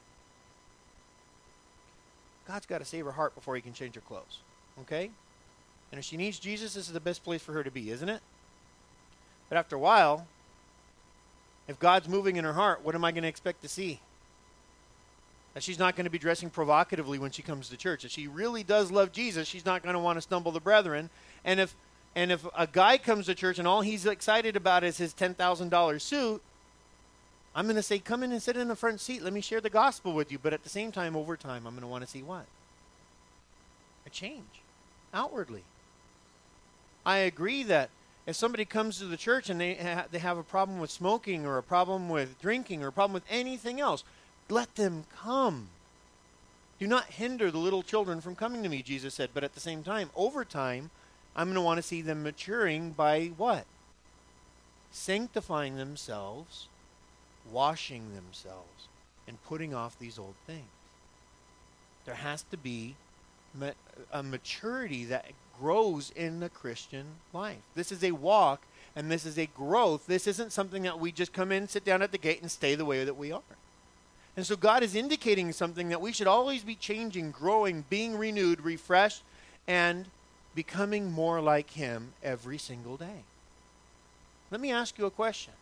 God's got to save her heart before he can change her clothes. Okay? And if she needs Jesus, this is the best place for her to be, isn't it? But after a while, if God's moving in her heart, what am I going to expect to see? That she's not going to be dressing provocatively when she comes to church. If she really does love Jesus, she's not going to want to stumble the brethren. And if a guy comes to church and all he's excited about is his $10,000 suit, I'm going to say, come in and sit in the front seat. Let me share the gospel with you. But at the same time, over time, I'm going to want to see what? A change outwardly. I agree that if somebody comes to the church and they have a problem with smoking or a problem with drinking or a problem with anything else, let them come. Do not hinder the little children from coming to me, Jesus said. But at the same time, over time, I'm going to want to see them maturing by what? Sanctifying themselves, washing themselves, and putting off these old things. There has to be a maturity that grows in the Christian life. This is a walk, and this is a growth. This isn't something that we just come in, sit down at the gate, and stay the way that we are. And so God is indicating something that we should always be changing, growing, being renewed, refreshed, and becoming more like him every single day. Let me ask you a question.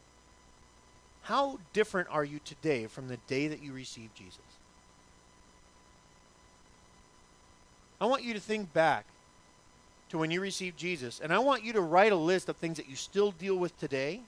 How different are you today from the day that you received Jesus? I want you to think back to when you received Jesus, and I want you to write a list of things that you still deal with today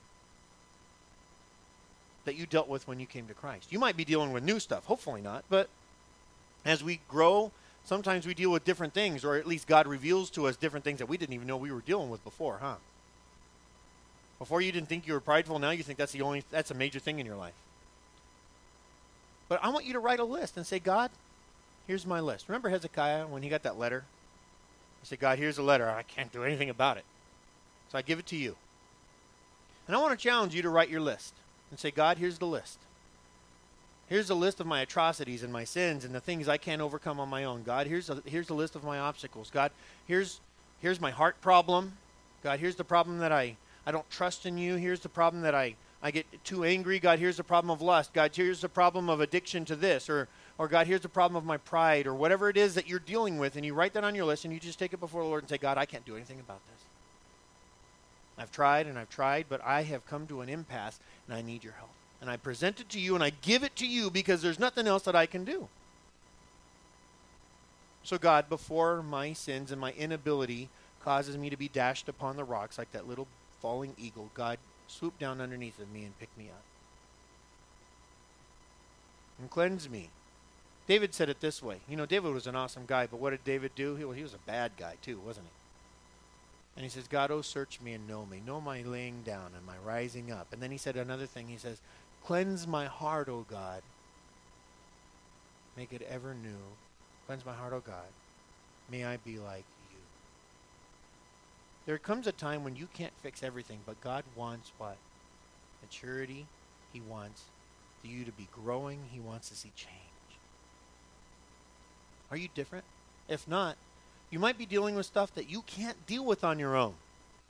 that you dealt with when you came to Christ. You might be dealing with new stuff, hopefully not, but as we grow, sometimes we deal with different things, or at least God reveals to us different things that we didn't even know we were dealing with before, huh? Before you didn't think you were prideful, now you think that's a major thing in your life. But I want you to write a list and say, God, here's my list. Remember Hezekiah when he got that letter? He said, God, here's a letter. I can't do anything about it. So I give it to you. And I want to challenge you to write your list and say, God, here's the list. Here's a list of my atrocities and my sins and the things I can't overcome on my own. God, here's a list of my obstacles. God, here's my heart problem. God, here's the problem that I don't trust in you. Here's the problem that I get too angry. God, here's the problem of lust. God, here's the problem of addiction to this. Or God, here's the problem of my pride, or whatever it is that you're dealing with, and you write that on your list, and you just take it before the Lord and say, God, I can't do anything about this. I've tried, but I have come to an impasse, and I need your help. And I present it to you, and I give it to you because there's nothing else that I can do. So God, before my sins and my inability causes me to be dashed upon the rocks like that little falling eagle, God, swoop down underneath of me and pick me up. And cleanse me. David said it this way. You know, David was an awesome guy, but what did David do? He was a bad guy too, wasn't he? And he says, God, oh, search me and know me. Know my laying down and my rising up. And then he said another thing. He says, cleanse my heart, O God. Make it ever new. Cleanse my heart, O God. May I be like you. There comes a time when you can't fix everything, but God wants what? Maturity. He wants you to be growing. He wants to see change. Are you different? If not, you might be dealing with stuff that you can't deal with on your own.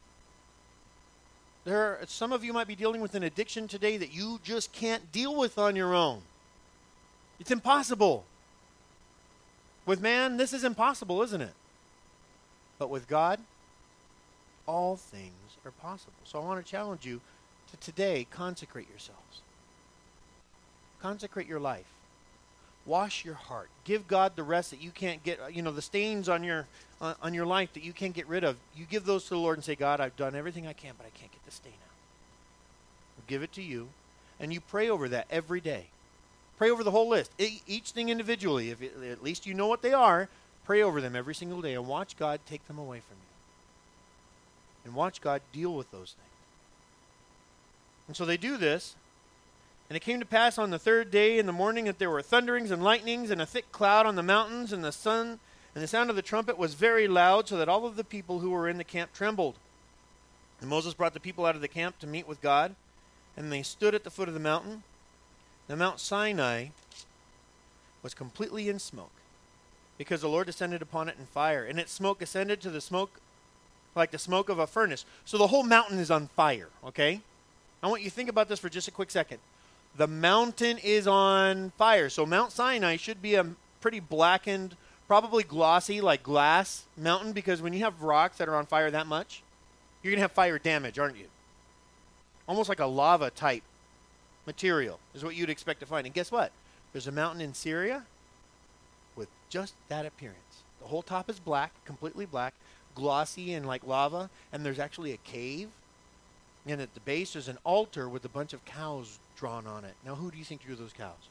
Some of you might be dealing with an addiction today that you just can't deal with on your own. It's impossible. With man, this is impossible, isn't it? But with God, all things are possible. So I want to challenge you to today consecrate yourselves. Consecrate your life. Wash your heart. Give God the rest that you can't get, the stains on your life that you can't get rid of. You give those to the Lord and say, God, I've done everything I can, but I can't get the stain out. I'll give it to you. And you pray over that every day. Pray over the whole list. Each thing individually. At least you know what they are. Pray over them every single day and watch God take them away from you. And watch God deal with those things. And so they do this. And it came to pass on the third day in the morning that there were thunderings and lightnings and a thick cloud on the mountains, and the sun and the sound of the trumpet was very loud, so that all of the people who were in the camp trembled. And Moses brought the people out of the camp to meet with God, and they stood at the foot of the mountain. The Mount Sinai was completely in smoke, because the Lord descended upon it in fire, and its smoke ascended to the smoke like the smoke of a furnace. So the whole mountain is on fire, okay? I want you to think about this for just a quick second. The mountain is on fire. So Mount Sinai should be a pretty blackened, probably glossy, like glass mountain, because when you have rocks that are on fire that much, you're going to have fire damage, aren't you? Almost like a lava type material is what you'd expect to find. And guess what? There's a mountain in Syria with just that appearance. The whole top is black, completely black, glossy and like lava, and there's actually a cave. And at the base there's an altar with a bunch of cows drawn on it. Now who do you think drew those cows?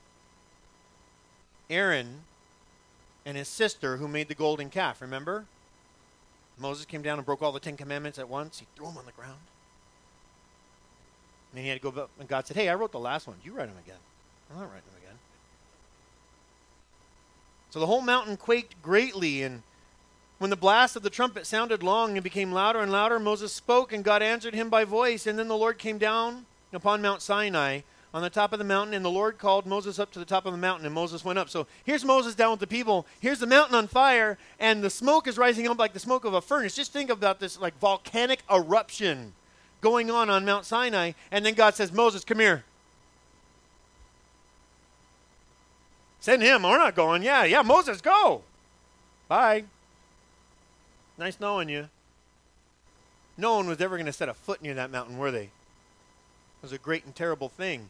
Aaron and his sister who made the golden calf, remember? Moses came down and broke all the 10 Commandments at once. He threw them on the ground. And then he had to go up, and God said, hey, I wrote the last one. You write them again. I'm not writing them again. So the whole mountain quaked greatly, and when the blast of the trumpet sounded long and became louder and louder, Moses spoke, and God answered him by voice. And then the Lord came down upon Mount Sinai on the top of the mountain, and the Lord called Moses up to the top of the mountain, and Moses went up. So here's Moses down with the people. Here's the mountain on fire, and the smoke is rising up like the smoke of a furnace. Just think about this like volcanic eruption going on Mount Sinai. And then God says, Moses, come here. Send him. We're not going. Yeah, Moses, go. Bye. Nice knowing you. No one was ever going to set a foot near that mountain, were they? It was a great and terrible thing.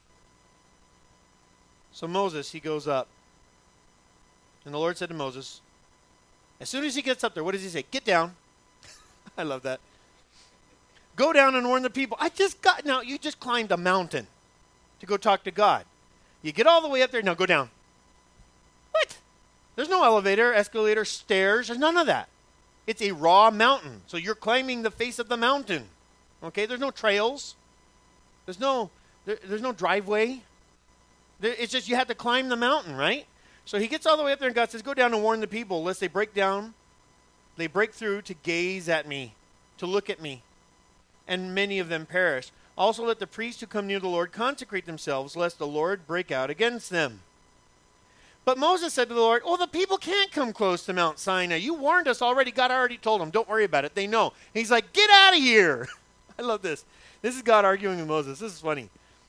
So Moses, he goes up. And the Lord said to Moses, as soon as he gets up there, what does he say? Get down. I love that. Go down and warn the people. Now you just climbed a mountain to go talk to God. You get all the way up there, now go down. What? There's no elevator, escalator, stairs. There's none of that. It's a raw mountain. So you're climbing the face of the mountain. Okay, there's no trails. There's no driveway. It's just you have to climb the mountain, right? So he gets all the way up there and God says, go down and warn the people lest they break down. They break through to gaze at me, to look at me. And many of them perish. Also let the priests who come near the Lord consecrate themselves, lest the Lord break out against them. But Moses said to the Lord, the people can't come close to Mount Sinai. You warned us already. God already told them. Don't worry about it. They know. He's like, get out of here. I love this. This is God arguing with Moses. This is funny.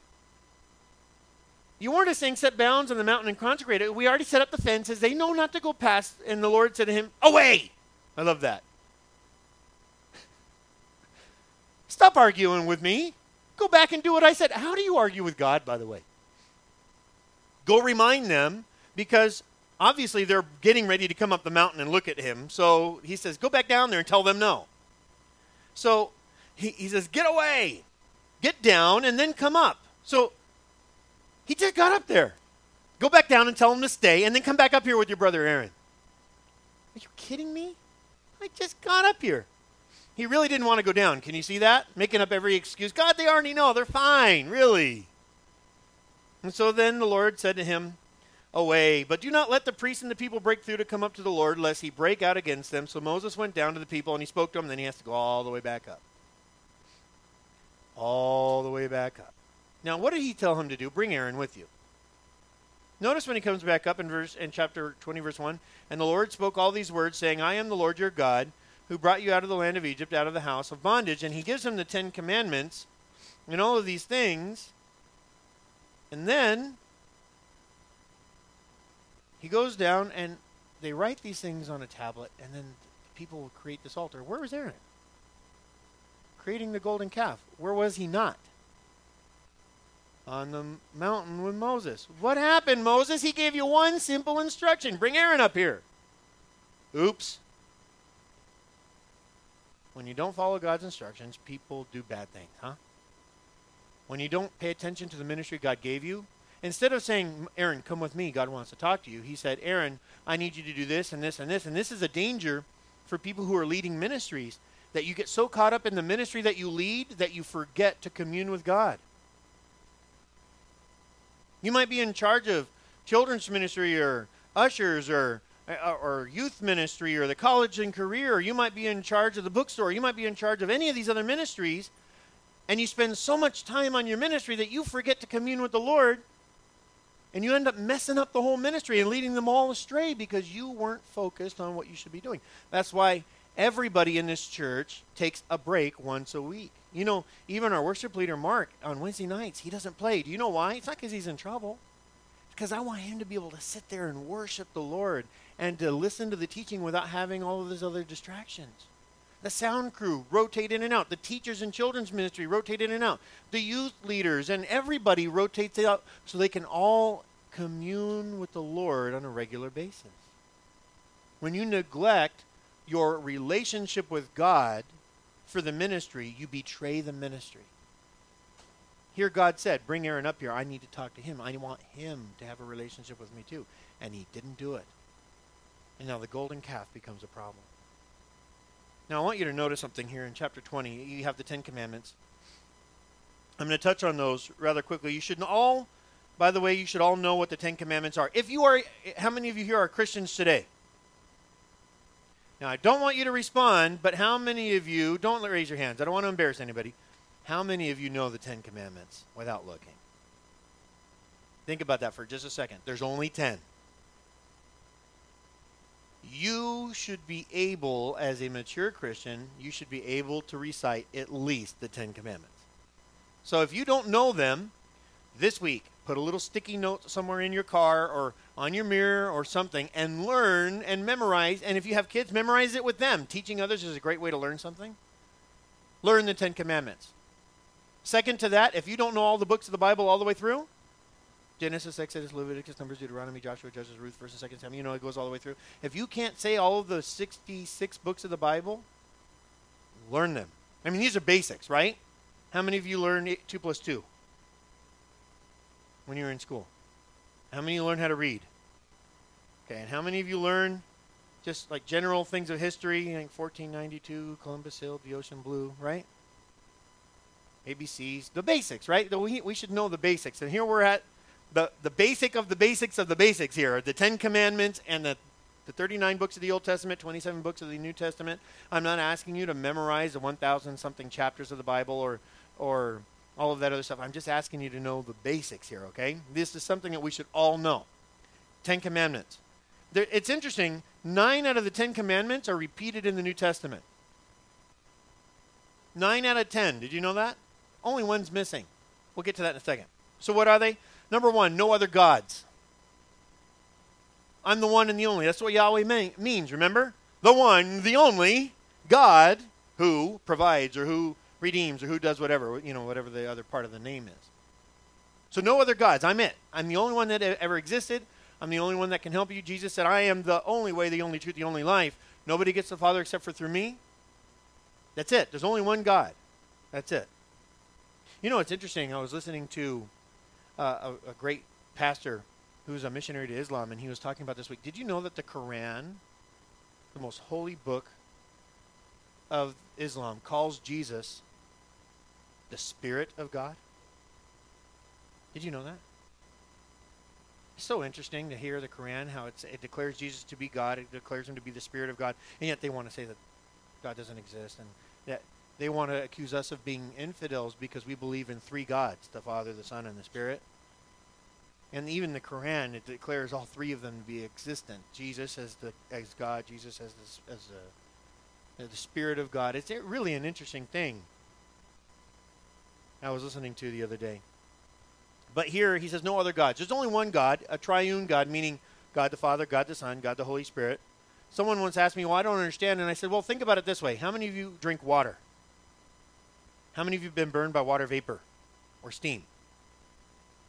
You warned us saying, set bounds on the mountain and consecrate it. We already set up the fences. They know not to go past. And the Lord said to him, away. I love that. Stop arguing with me. Go back and do what I said. How do you argue with God, by the way? Go remind them, because obviously they're getting ready to come up the mountain and look at him. So he says, go back down there and tell them no. So he says, get away. Get down and then come up. So he just got up there. Go back down and tell him to stay and then come back up here with your brother Aaron. Are you kidding me? I just got up here. He really didn't want to go down. Can you see that? Making up every excuse. God, they already know. They're fine, really. And so then the Lord said to him, away, but do not let the priests and the people break through to come up to the Lord, lest he break out against them. So Moses went down to the people, and he spoke to them, and then he has to go all the way back up. All the way back up. Now, what did he tell him to do? Bring Aaron with you. Notice when he comes back up in chapter 20, verse 1, and the Lord spoke all these words, saying, I am the Lord your God, who brought you out of the land of Egypt, out of the house of bondage. And he gives him the 10 Commandments and all of these things. And then he goes down and they write these things on a tablet, and then people will create this altar. Where was Aaron? Creating the golden calf. Where was he not? on the mountain with Moses. What happened, Moses? He gave you one simple instruction. Bring Aaron up here. Oops. When you don't follow God's instructions, people do bad things, huh? When you don't pay attention to the ministry God gave you, instead of saying, Aaron, come with me, God wants to talk to you, he said, Aaron, I need you to do this and this and this. And this is a danger for people who are leading ministries, that you get so caught up in the ministry that you lead that you forget to commune with God. You might be in charge of children's ministry or ushers or youth ministry or the college and career, or you might be in charge of the bookstore, you might be in charge of any of these other ministries, and you spend so much time on your ministry that you forget to commune with the Lord, and you end up messing up the whole ministry and leading them all astray because you weren't focused on what you should be doing. That's why everybody in this church takes a break once a week. You know, even our worship leader, Mark, on Wednesday nights, he doesn't play. Do you know why? It's not because he's in trouble. It's because I want him to be able to sit there and worship the Lord and to listen to the teaching without having all of those other distractions. The sound crew rotate in and out. The teachers in children's ministry rotate in and out. The youth leaders and everybody rotates out so they can all commune with the Lord on a regular basis. When you neglect your relationship with God for the ministry, you betray the ministry. Here God said, bring Aaron up here. I need to talk to him. I want him to have a relationship with me too. And he didn't do it. And now the golden calf becomes a problem. Now I want you to notice something here in chapter 20. You have the 10 Commandments. I'm going to touch on those rather quickly. You should all, by the way, you should all know what the 10 Commandments are. If you are, how many of you here are Christians today? Now I don't want you to respond, but how many of you, don't raise your hands, I don't want to embarrass anybody. How many of you know the 10 Commandments without looking? Think about that for just a second. There's only 10. You should be able, as a mature Christian, you should be able to recite at least the 10 Commandments. So if you don't know them, this week, put a little sticky note somewhere in your car or on your mirror or something and learn and memorize. And if you have kids, memorize it with them. Teaching others is a great way to learn something. Learn the 10 Commandments. Second to that, if you don't know all the books of the Bible all the way through, Genesis, Exodus, Leviticus, Numbers, Deuteronomy, Joshua, Judges, Ruth, 1st and 2nd Samuel, you know it goes all the way through. If you can't say all of the 66 books of the Bible, learn them. I mean, these are basics, right? How many of you learned 2 plus 2 when you were in school? How many of you learned how to read? Okay, and how many of you learned just like general things of history, like 1492, Columbus sailed the ocean blue, right? ABCs, the basics, right? We should know the basics. And here we're at the basic of the basics of the basics here, the 10 Commandments and the 39 books of the Old Testament, 27 books of the New Testament. I'm not asking you to memorize the 1,000-something chapters of the Bible or all of that other stuff. I'm just asking you to know the basics here, okay? This is something that we should all know. 10 Commandments. It's interesting, 9 out of the 10 Commandments are repeated in the New Testament. 9 out of 10. Did you know that? Only one's missing. We'll get to that in a second. So what are they? Number 1, no other gods. I'm the one and the only. That's what Yahweh means, remember? The one, the only God who provides or who redeems or who does whatever, whatever the other part of the name is. So no other gods. I'm it. I'm the only one that ever existed. I'm the only one that can help you. Jesus said, I am the only way, the only truth, the only life. Nobody gets the Father except for through me. That's it. There's only one God. That's it. You know, it's interesting. I was listening to a great pastor who's a missionary to Islam, and he was talking about this week. Did you know that the Quran, the most holy book of Islam, calls Jesus the Spirit of God? Did you know that? It's so interesting to hear the Quran, how it declares Jesus to be God, it declares him to be the Spirit of God, and yet they want to say that God doesn't exist, and that they want to accuse us of being infidels because we believe in 3 gods, the Father, the Son, and the Spirit. And even the Quran, it declares all 3 of them to be existent. Jesus as God, Jesus as the Spirit of God. It's really an interesting thing I was listening to the other day. But here he says no other gods. There's only one God, a triune God, meaning God the Father, God the Son, God the Holy Spirit. Someone once asked me, well, I don't understand. And I said, well, think about it this way. How many of you drink water? How many of you have been burned by water vapor or steam?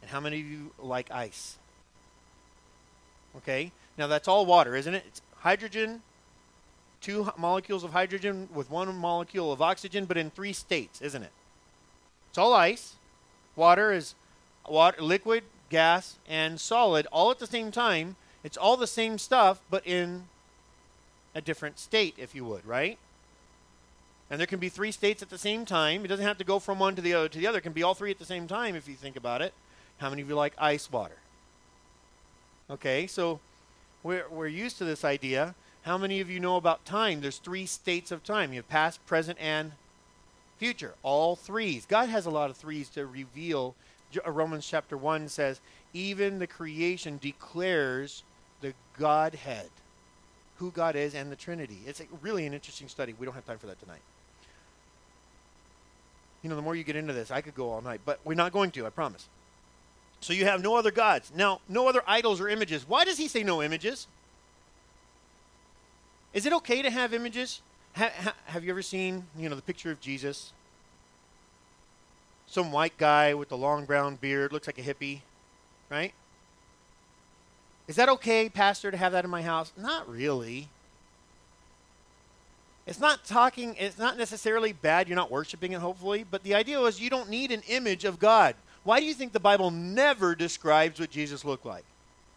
And how many of you like ice? Okay, now that's all water, isn't it? It's hydrogen, two molecules of hydrogen with one molecule of oxygen, but in three states, isn't it? It's all ice. Water is water, liquid, gas, and solid all at the same time. It's all the same stuff, but in a different state, if you would, right? And there can be three states at the same time. It doesn't have to go from one to the other to the other. It can be all three at the same time if you think about it. How many of you like ice water? Okay, so we're used to this idea. How many of you know about time? There's three states of time. You have past, present, and future. All threes. God has a lot of threes to reveal. Romans chapter 1 says, even the creation declares the Godhead, who God is, and the Trinity. It's really an interesting study. We don't have time for that tonight. You know, the more you get into this, I could go all night, but we're not going to, I promise. So you have no other gods. Now, no other idols or images. Why does he say no images? Is it okay to have images? Have you ever seen, the picture of Jesus? Some white guy with a long brown beard, looks like a hippie, right? Is that okay, Pastor, to have that in my house? Not really. It's not necessarily bad. You're not worshiping it, hopefully. But the idea is you don't need an image of God. Why do you think the Bible never describes what Jesus looked like?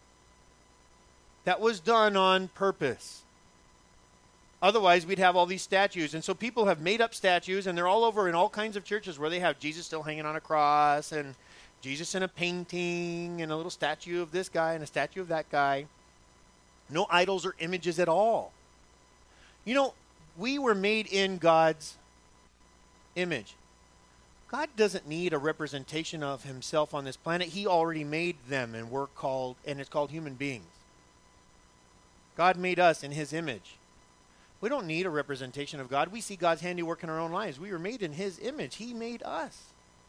That was done on purpose. Otherwise, we'd have all these statues. And so people have made up statues, and they're all over in all kinds of churches where they have Jesus still hanging on a cross, and Jesus in a painting, and a little statue of this guy, and a statue of that guy. No idols or images at all. We were made in God's image. God doesn't need a representation of himself on this planet. He already made them, and it's called human beings. God made us in his image. We don't need a representation of God. We see God's handiwork in our own lives. We were made in his image. He made us.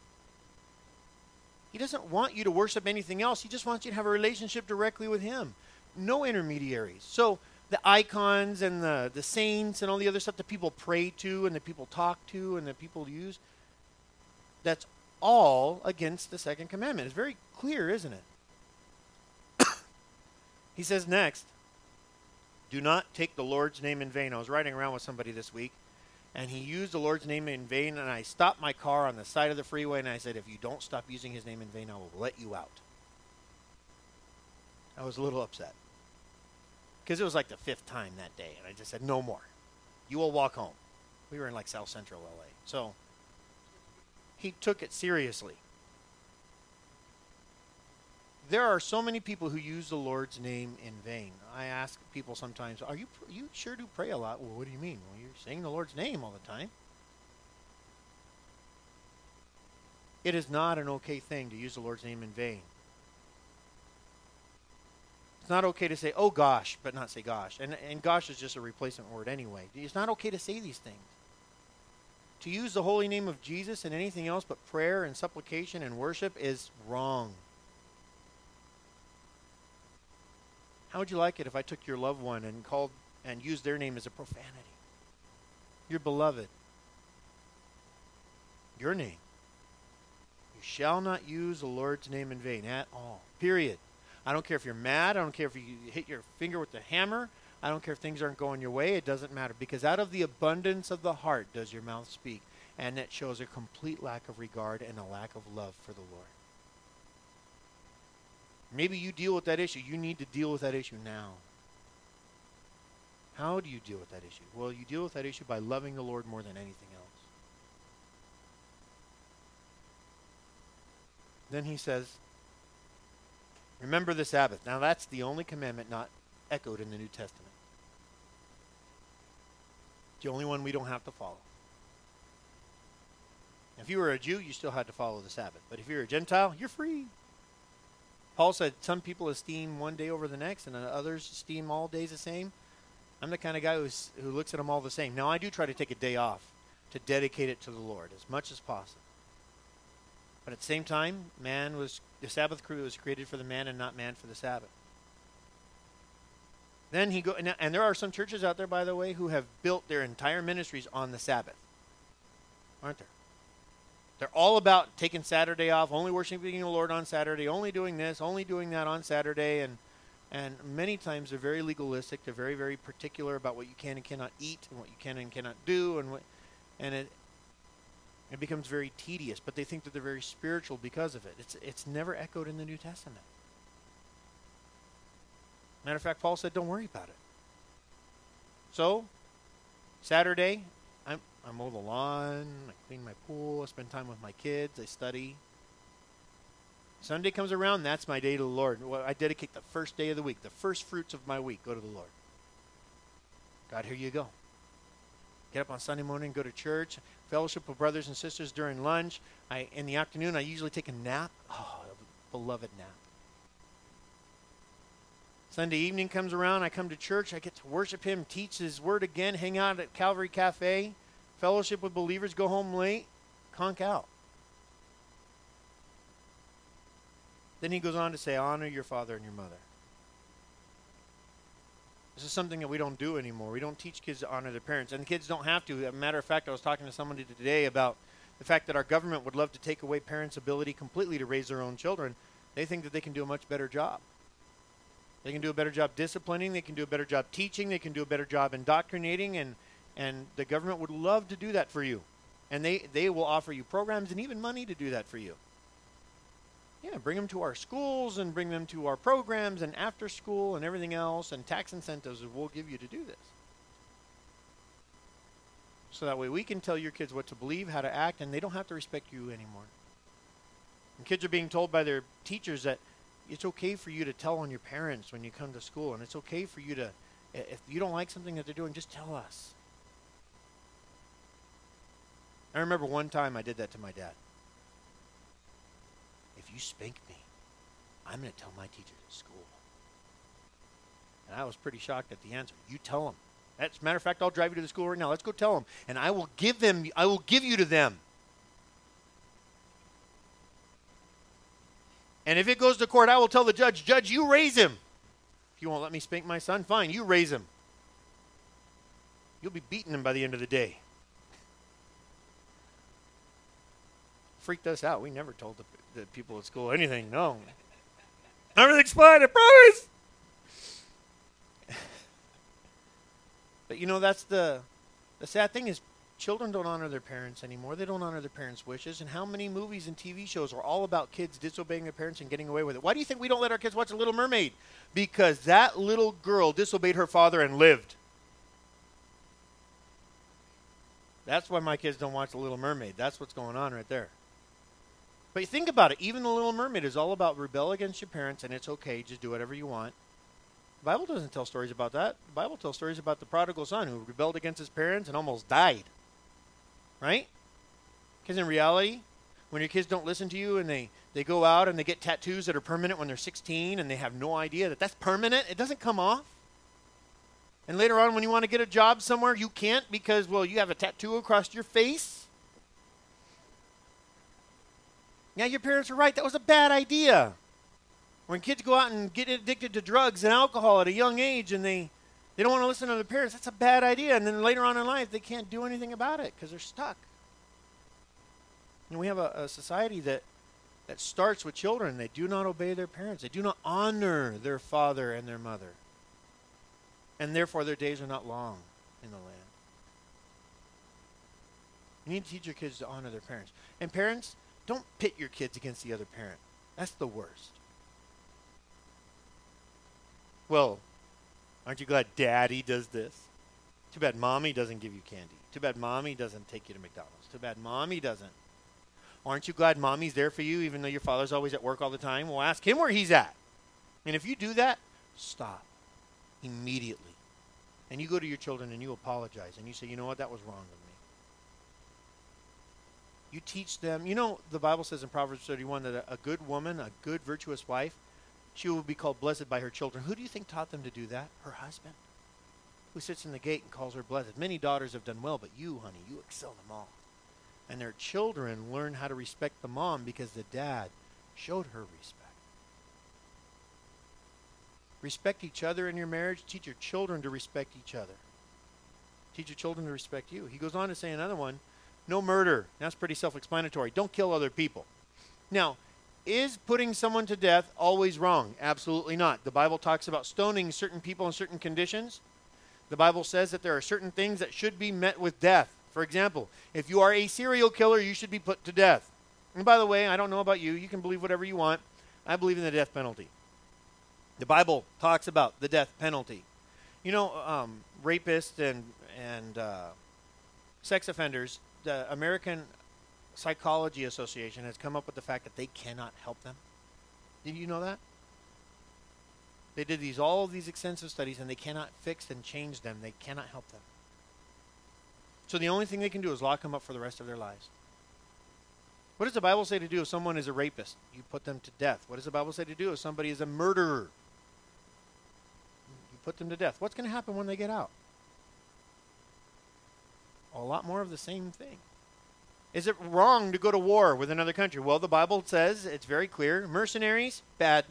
He doesn't want you to worship anything else. He just wants you to have a relationship directly with him. No intermediaries. So the icons and the saints and all the other stuff that people pray to and that people talk to and that people use, that's all against the second commandment. It's very clear, isn't it? He says next, do not take the Lord's name in vain. I was riding around with somebody this week, and he used the Lord's name in vain, and I stopped my car on the side of the freeway, and I said, if you don't stop using his name in vain, I will let you out. I was a little upset, because it was like the fifth time that day, and I just said, no more. You will walk home. We were in like South Central LA. So he took it seriously. There are so many people who use the Lord's name in vain. I ask people sometimes, you sure do pray a lot? Well, what do you mean? Well, you're saying the Lord's name all the time. It is not an okay thing to use the Lord's name in vain. It's not okay to say, oh gosh, but not say gosh. And gosh is just a replacement word anyway. It's not okay to say these things. To use the holy name of Jesus and anything else but prayer and supplication and worship is wrong. How would you like it if I took your loved one and called and used their name as a profanity? Your beloved. Your name. You shall not use the Lord's name in vain at all. Period. I don't care if you're mad. I don't care if you hit your finger with the hammer. I don't care if things aren't going your way. It doesn't matter. Because out of the abundance of the heart does your mouth speak. And that shows a complete lack of regard and a lack of love for the Lord. Maybe you deal with that issue. You need to deal with that issue now. How do you deal with that issue? Well, you deal with that issue by loving the Lord more than anything else. Then he says, remember the Sabbath. Now that's the only commandment not echoed in the New Testament. It's the only one we don't have to follow. If you were a Jew, you still had to follow the Sabbath. But if you're a Gentile, you're free. Paul said some people esteem one day over the next, and others esteem all days the same. I'm the kind of guy who looks at them all the same. Now, I do try to take a day off to dedicate it to the Lord as much as possible. But at the same time, the Sabbath was created for the man and not man for the Sabbath. Then and there are some churches out there, by the way, who have built their entire ministries on the Sabbath. Aren't there? They're all about taking Saturday off, only worshiping the Lord on Saturday, only doing this, only doing that on Saturday, and many times they're very legalistic. They're very, very particular about what you can and cannot eat and what you can and cannot do, and it becomes very tedious. But they think that they're very spiritual because of it. It's never echoed in the New Testament. Matter of fact, Paul said, "Don't worry about it." So, Saturday, I mow the lawn, I clean my pool, I spend time with my kids, I study. Sunday comes around, that's my day to the Lord. Well, I dedicate the first day of the week, the first fruits of my week, go to the Lord. God, here you go. Get up on Sunday morning, go to church, fellowship with brothers and sisters during lunch. In the afternoon, I usually take a nap. Oh, a beloved nap. Sunday evening comes around, I come to church, I get to worship Him, teach His Word again, hang out at Calvary Cafe, fellowship with believers, go home late, conk out. Then he goes on to say, honor your father and your mother. This is something that we don't do anymore. We don't teach kids to honor their parents, and the kids don't have to. As a matter of fact, I was talking to somebody today about the fact that our government would love to take away parents' ability completely to raise their own children. They think that they can do a much better job. They can do a better job disciplining. They can do a better job teaching. They can do a better job indoctrinating. And the government would love to do that for you. And they will offer you programs and even money to do that for you. Yeah, bring them to our schools and bring them to our programs and after school and everything else. And tax incentives we'll give you to do this. So that way we can tell your kids what to believe, how to act, and they don't have to respect you anymore. And kids are being told by their teachers that it's okay for you to tell on your parents when you come to school. And it's okay for you to, if you don't like something that they're doing, just tell us. I remember one time I did that to my dad. If you spank me, I'm going to tell my teachers at school. And I was pretty shocked at the answer. You tell them. As a matter of fact, I'll drive you to the school right now. Let's go tell them. And I will give you to them. And if it goes to court, I will tell the judge, Judge, you raise him. If you won't let me spank my son, fine, you raise him. You'll be beating him by the end of the day. Freaked us out. We never told the people at school anything. No. Everything's fine, I promise. But you know, that's the sad thing is children don't honor their parents anymore. They don't honor their parents' wishes. And how many movies and TV shows are all about kids disobeying their parents and getting away with it? Why do you think we don't let our kids watch The Little Mermaid? Because that little girl disobeyed her father and lived. That's why my kids don't watch The Little Mermaid. That's what's going on right there. But you think about it. Even The Little Mermaid is all about rebel against your parents, and it's okay. Just do whatever you want. The Bible doesn't tell stories about that. The Bible tells stories about the prodigal son who rebelled against his parents and almost died. Right? Because in reality, when your kids don't listen to you and they go out and they get tattoos that are permanent when they're 16 and they have no idea that that's permanent, it doesn't come off. And later on when you want to get a job somewhere, you can't because, well, you have a tattoo across your face. Yeah, your parents are right. That was a bad idea. When kids go out and get addicted to drugs and alcohol at a young age and they don't want to listen to their parents, that's a bad idea. And then later on in life, they can't do anything about it because they're stuck. And we have a society that starts with children. They do not obey their parents. They do not honor their father and their mother. And therefore, their days are not long in the land. You need to teach your kids to honor their parents. And parents, don't pit your kids against the other parent. That's the worst. Well, aren't you glad Daddy does this? Too bad Mommy doesn't give you candy. Too bad Mommy doesn't take you to McDonald's. Too bad Mommy doesn't. Aren't you glad Mommy's there for you even though your father's always at work all the time? Well, ask him where he's at. And if you do that, stop immediately. And you go to your children and you apologize and you say, you know what, that was wrong with me. You teach them. You know, the Bible says in Proverbs 31 that a good woman, a good virtuous wife, she will be called blessed by her children. Who do you think taught them to do that? Her husband, who sits in the gate and calls her blessed. Many daughters have done well, but you, honey, you excel them all. And their children learn how to respect the mom because the dad showed her respect. Respect each other in your marriage. Teach your children to respect each other. Teach your children to respect you. He goes on to say another one, no murder. That's pretty self-explanatory. Don't kill other people. Now, is putting someone to death always wrong? Absolutely not. The Bible talks about stoning certain people in certain conditions. The Bible says that there are certain things that should be met with death. For example, if you are a serial killer, you should be put to death. And by the way, I don't know about you. You can believe whatever you want. I believe in the death penalty. The Bible talks about the death penalty. You know, rapists and sex offenders, the American Psychology Association has come up with the fact that they cannot help them. Did you know that? They did all of these extensive studies, and they cannot fix and change them. They cannot help them. So the only thing they can do is lock them up for the rest of their lives. What does the Bible say to do if someone is a rapist? You put them to death. What does the Bible say to do if somebody is a murderer? You put them to death. What's going to happen when they get out? A lot more of the same thing. Is it wrong to go to war with another country? Well, the Bible says, it's very clear, mercenaries, bad.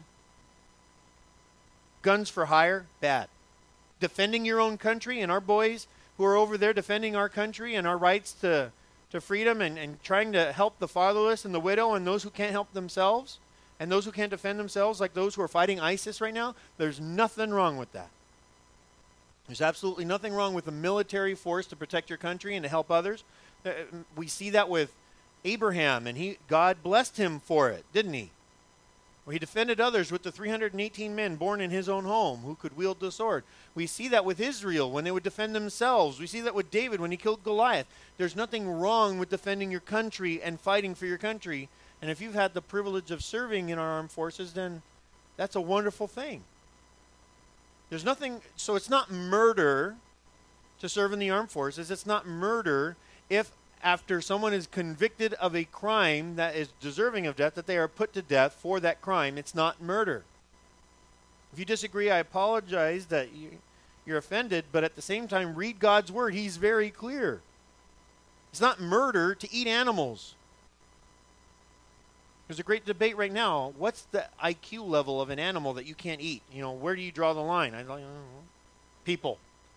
Guns for hire, bad. Defending your own country, and our boys who are over there defending our country and our rights to freedom and trying to help the fatherless and the widow and those who can't help themselves and those who can't defend themselves, like those who are fighting ISIS right now, there's nothing wrong with that. There's absolutely nothing wrong with the military force to protect your country and to help others. We see that with Abraham, and God blessed him for it, didn't he? Well, he defended others with the 318 men born in his own home who could wield the sword. We see that with Israel when they would defend themselves. We see that with David when he killed Goliath. There's nothing wrong with defending your country and fighting for your country. And if you've had the privilege of serving in our armed forces, then that's a wonderful thing. There's nothing, so it's not murder to serve in the armed forces. It's not murder if after someone is convicted of a crime that is deserving of death, that they are put to death for that crime. It's not murder. If you disagree, I apologize that you're offended, but at the same time, read God's word. He's very clear. It's not murder to eat animals. There's a great debate right now. What's the IQ level of an animal that you can't eat? You know, where do you draw the line? I don't know. People.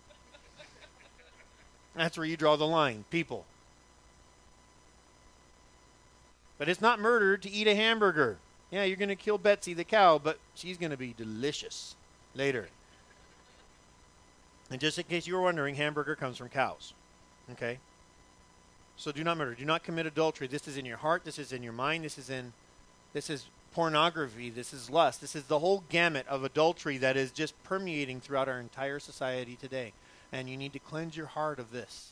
That's where you draw the line. People. But it's not murder to eat a hamburger. Yeah, you're going to kill Betsy the cow, but she's going to be delicious later. And just in case you were wondering, hamburger comes from cows. Okay? So do not murder. Do not commit adultery. This is in your heart. This is in your mind. This is pornography. This is lust. This is the whole gamut of adultery that is just permeating throughout our entire society today. And you need to cleanse your heart of this.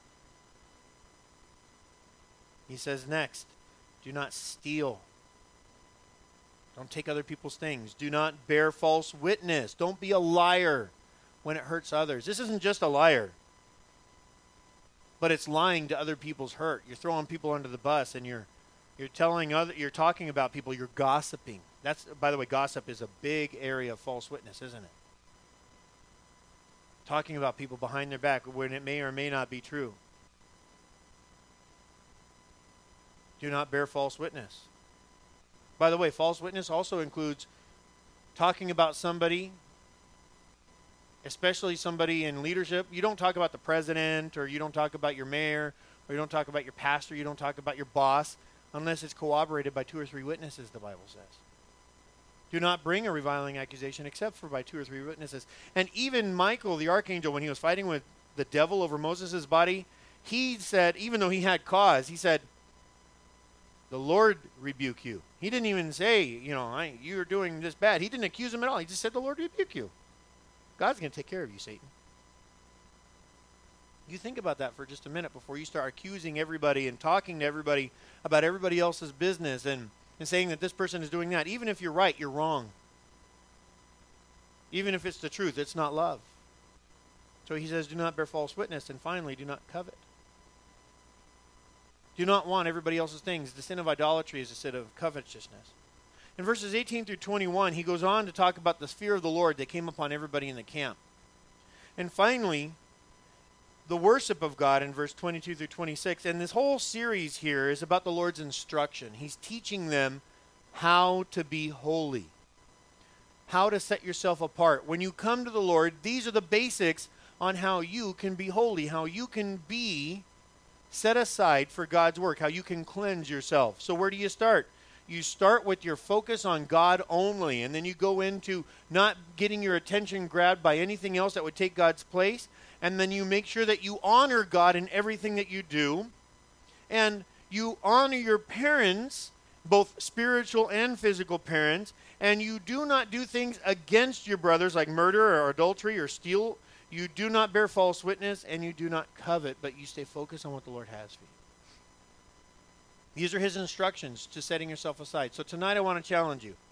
He says next, do not steal. Don't take other people's things. Do not bear false witness. Don't be a liar when it hurts others. This isn't just a liar, but it's lying to other people's hurt. You're throwing people under the bus, and you're talking about people. You're gossiping. That's, by the way, gossip is a big area of false witness, isn't it? Talking about people behind their back when it may or may not be true. Do not bear false witness. By the way, false witness also includes talking about somebody, especially somebody in leadership. You don't talk about the president, or you don't talk about your mayor, or you don't talk about your pastor, you don't talk about your boss, unless it's corroborated by 2 or 3 witnesses, the Bible says. Do not bring a reviling accusation except for by 2 or 3 witnesses. And even Michael, the archangel, when he was fighting with the devil over Moses' body, he said, even though he had cause, he said, the Lord rebuke you. He didn't even say, you're doing this bad. He didn't accuse him at all. He just said, the Lord rebuke you. God's going to take care of you, Satan. You think about that for just a minute before you start accusing everybody and talking to everybody about everybody else's business and saying that this person is doing that. Even if you're right, you're wrong. Even if it's the truth, it's not love. So he says, do not bear false witness. And finally, do not covet. Do not want everybody else's things. The sin of idolatry is a sin of covetousness. In verses 18 through 21, he goes on to talk about the fear of the Lord that came upon everybody in the camp. And finally, the worship of God in verse 22 through 26. And this whole series here is about the Lord's instruction. He's teaching them how to be holy, how to set yourself apart. When you come to the Lord, these are the basics on how you can be holy, how you can be set aside for God's work, how you can cleanse yourself. So where do you start? You start with your focus on God only, and then you go into not getting your attention grabbed by anything else that would take God's place, and then you make sure that you honor God in everything that you do, and you honor your parents, both spiritual and physical parents, and you do not do things against your brothers like murder or adultery or steal. You do not bear false witness, and you do not covet, but you stay focused on what the Lord has for you. These are his instructions to setting yourself aside. So tonight I want to challenge you.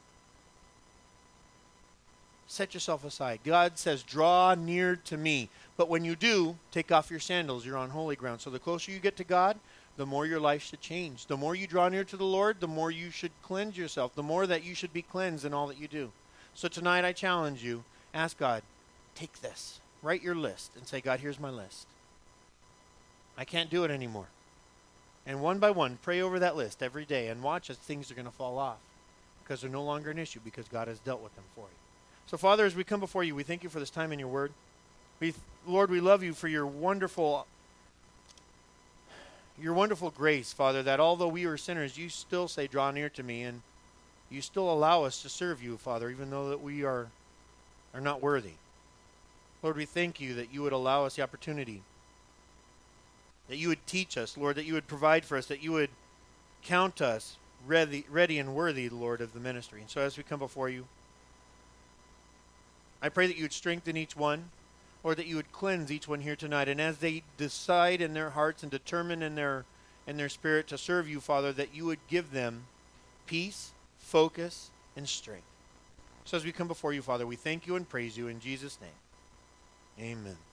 Set yourself aside. God says, draw near to me. But when you do, take off your sandals. You're on holy ground. So the closer you get to God, the more your life should change. The more you draw near to the Lord, the more you should cleanse yourself. The more that you should be cleansed in all that you do. So tonight I challenge you. Ask God, take this. Write your list and say, God, here's my list. I can't do it anymore. And one by one, pray over that list every day and watch as things are going to fall off because they're no longer an issue because God has dealt with them for you. So, Father, as we come before you, we thank you for this time in your word. Lord, we love you for your wonderful grace, Father, that although we are sinners, you still say, draw near to me, and you still allow us to serve you, Father, even though that we are not worthy. Lord, we thank you that you would allow us the opportunity, that you would teach us, Lord, that you would provide for us, that you would count us ready and worthy, Lord, of the ministry. And so as we come before you, I pray that you would strengthen each one, or that you would cleanse each one here tonight. And as they decide in their hearts and determine in their spirit to serve you, Father, that you would give them peace, focus, and strength. So as we come before you, Father, we thank you and praise you in Jesus' name. Amen.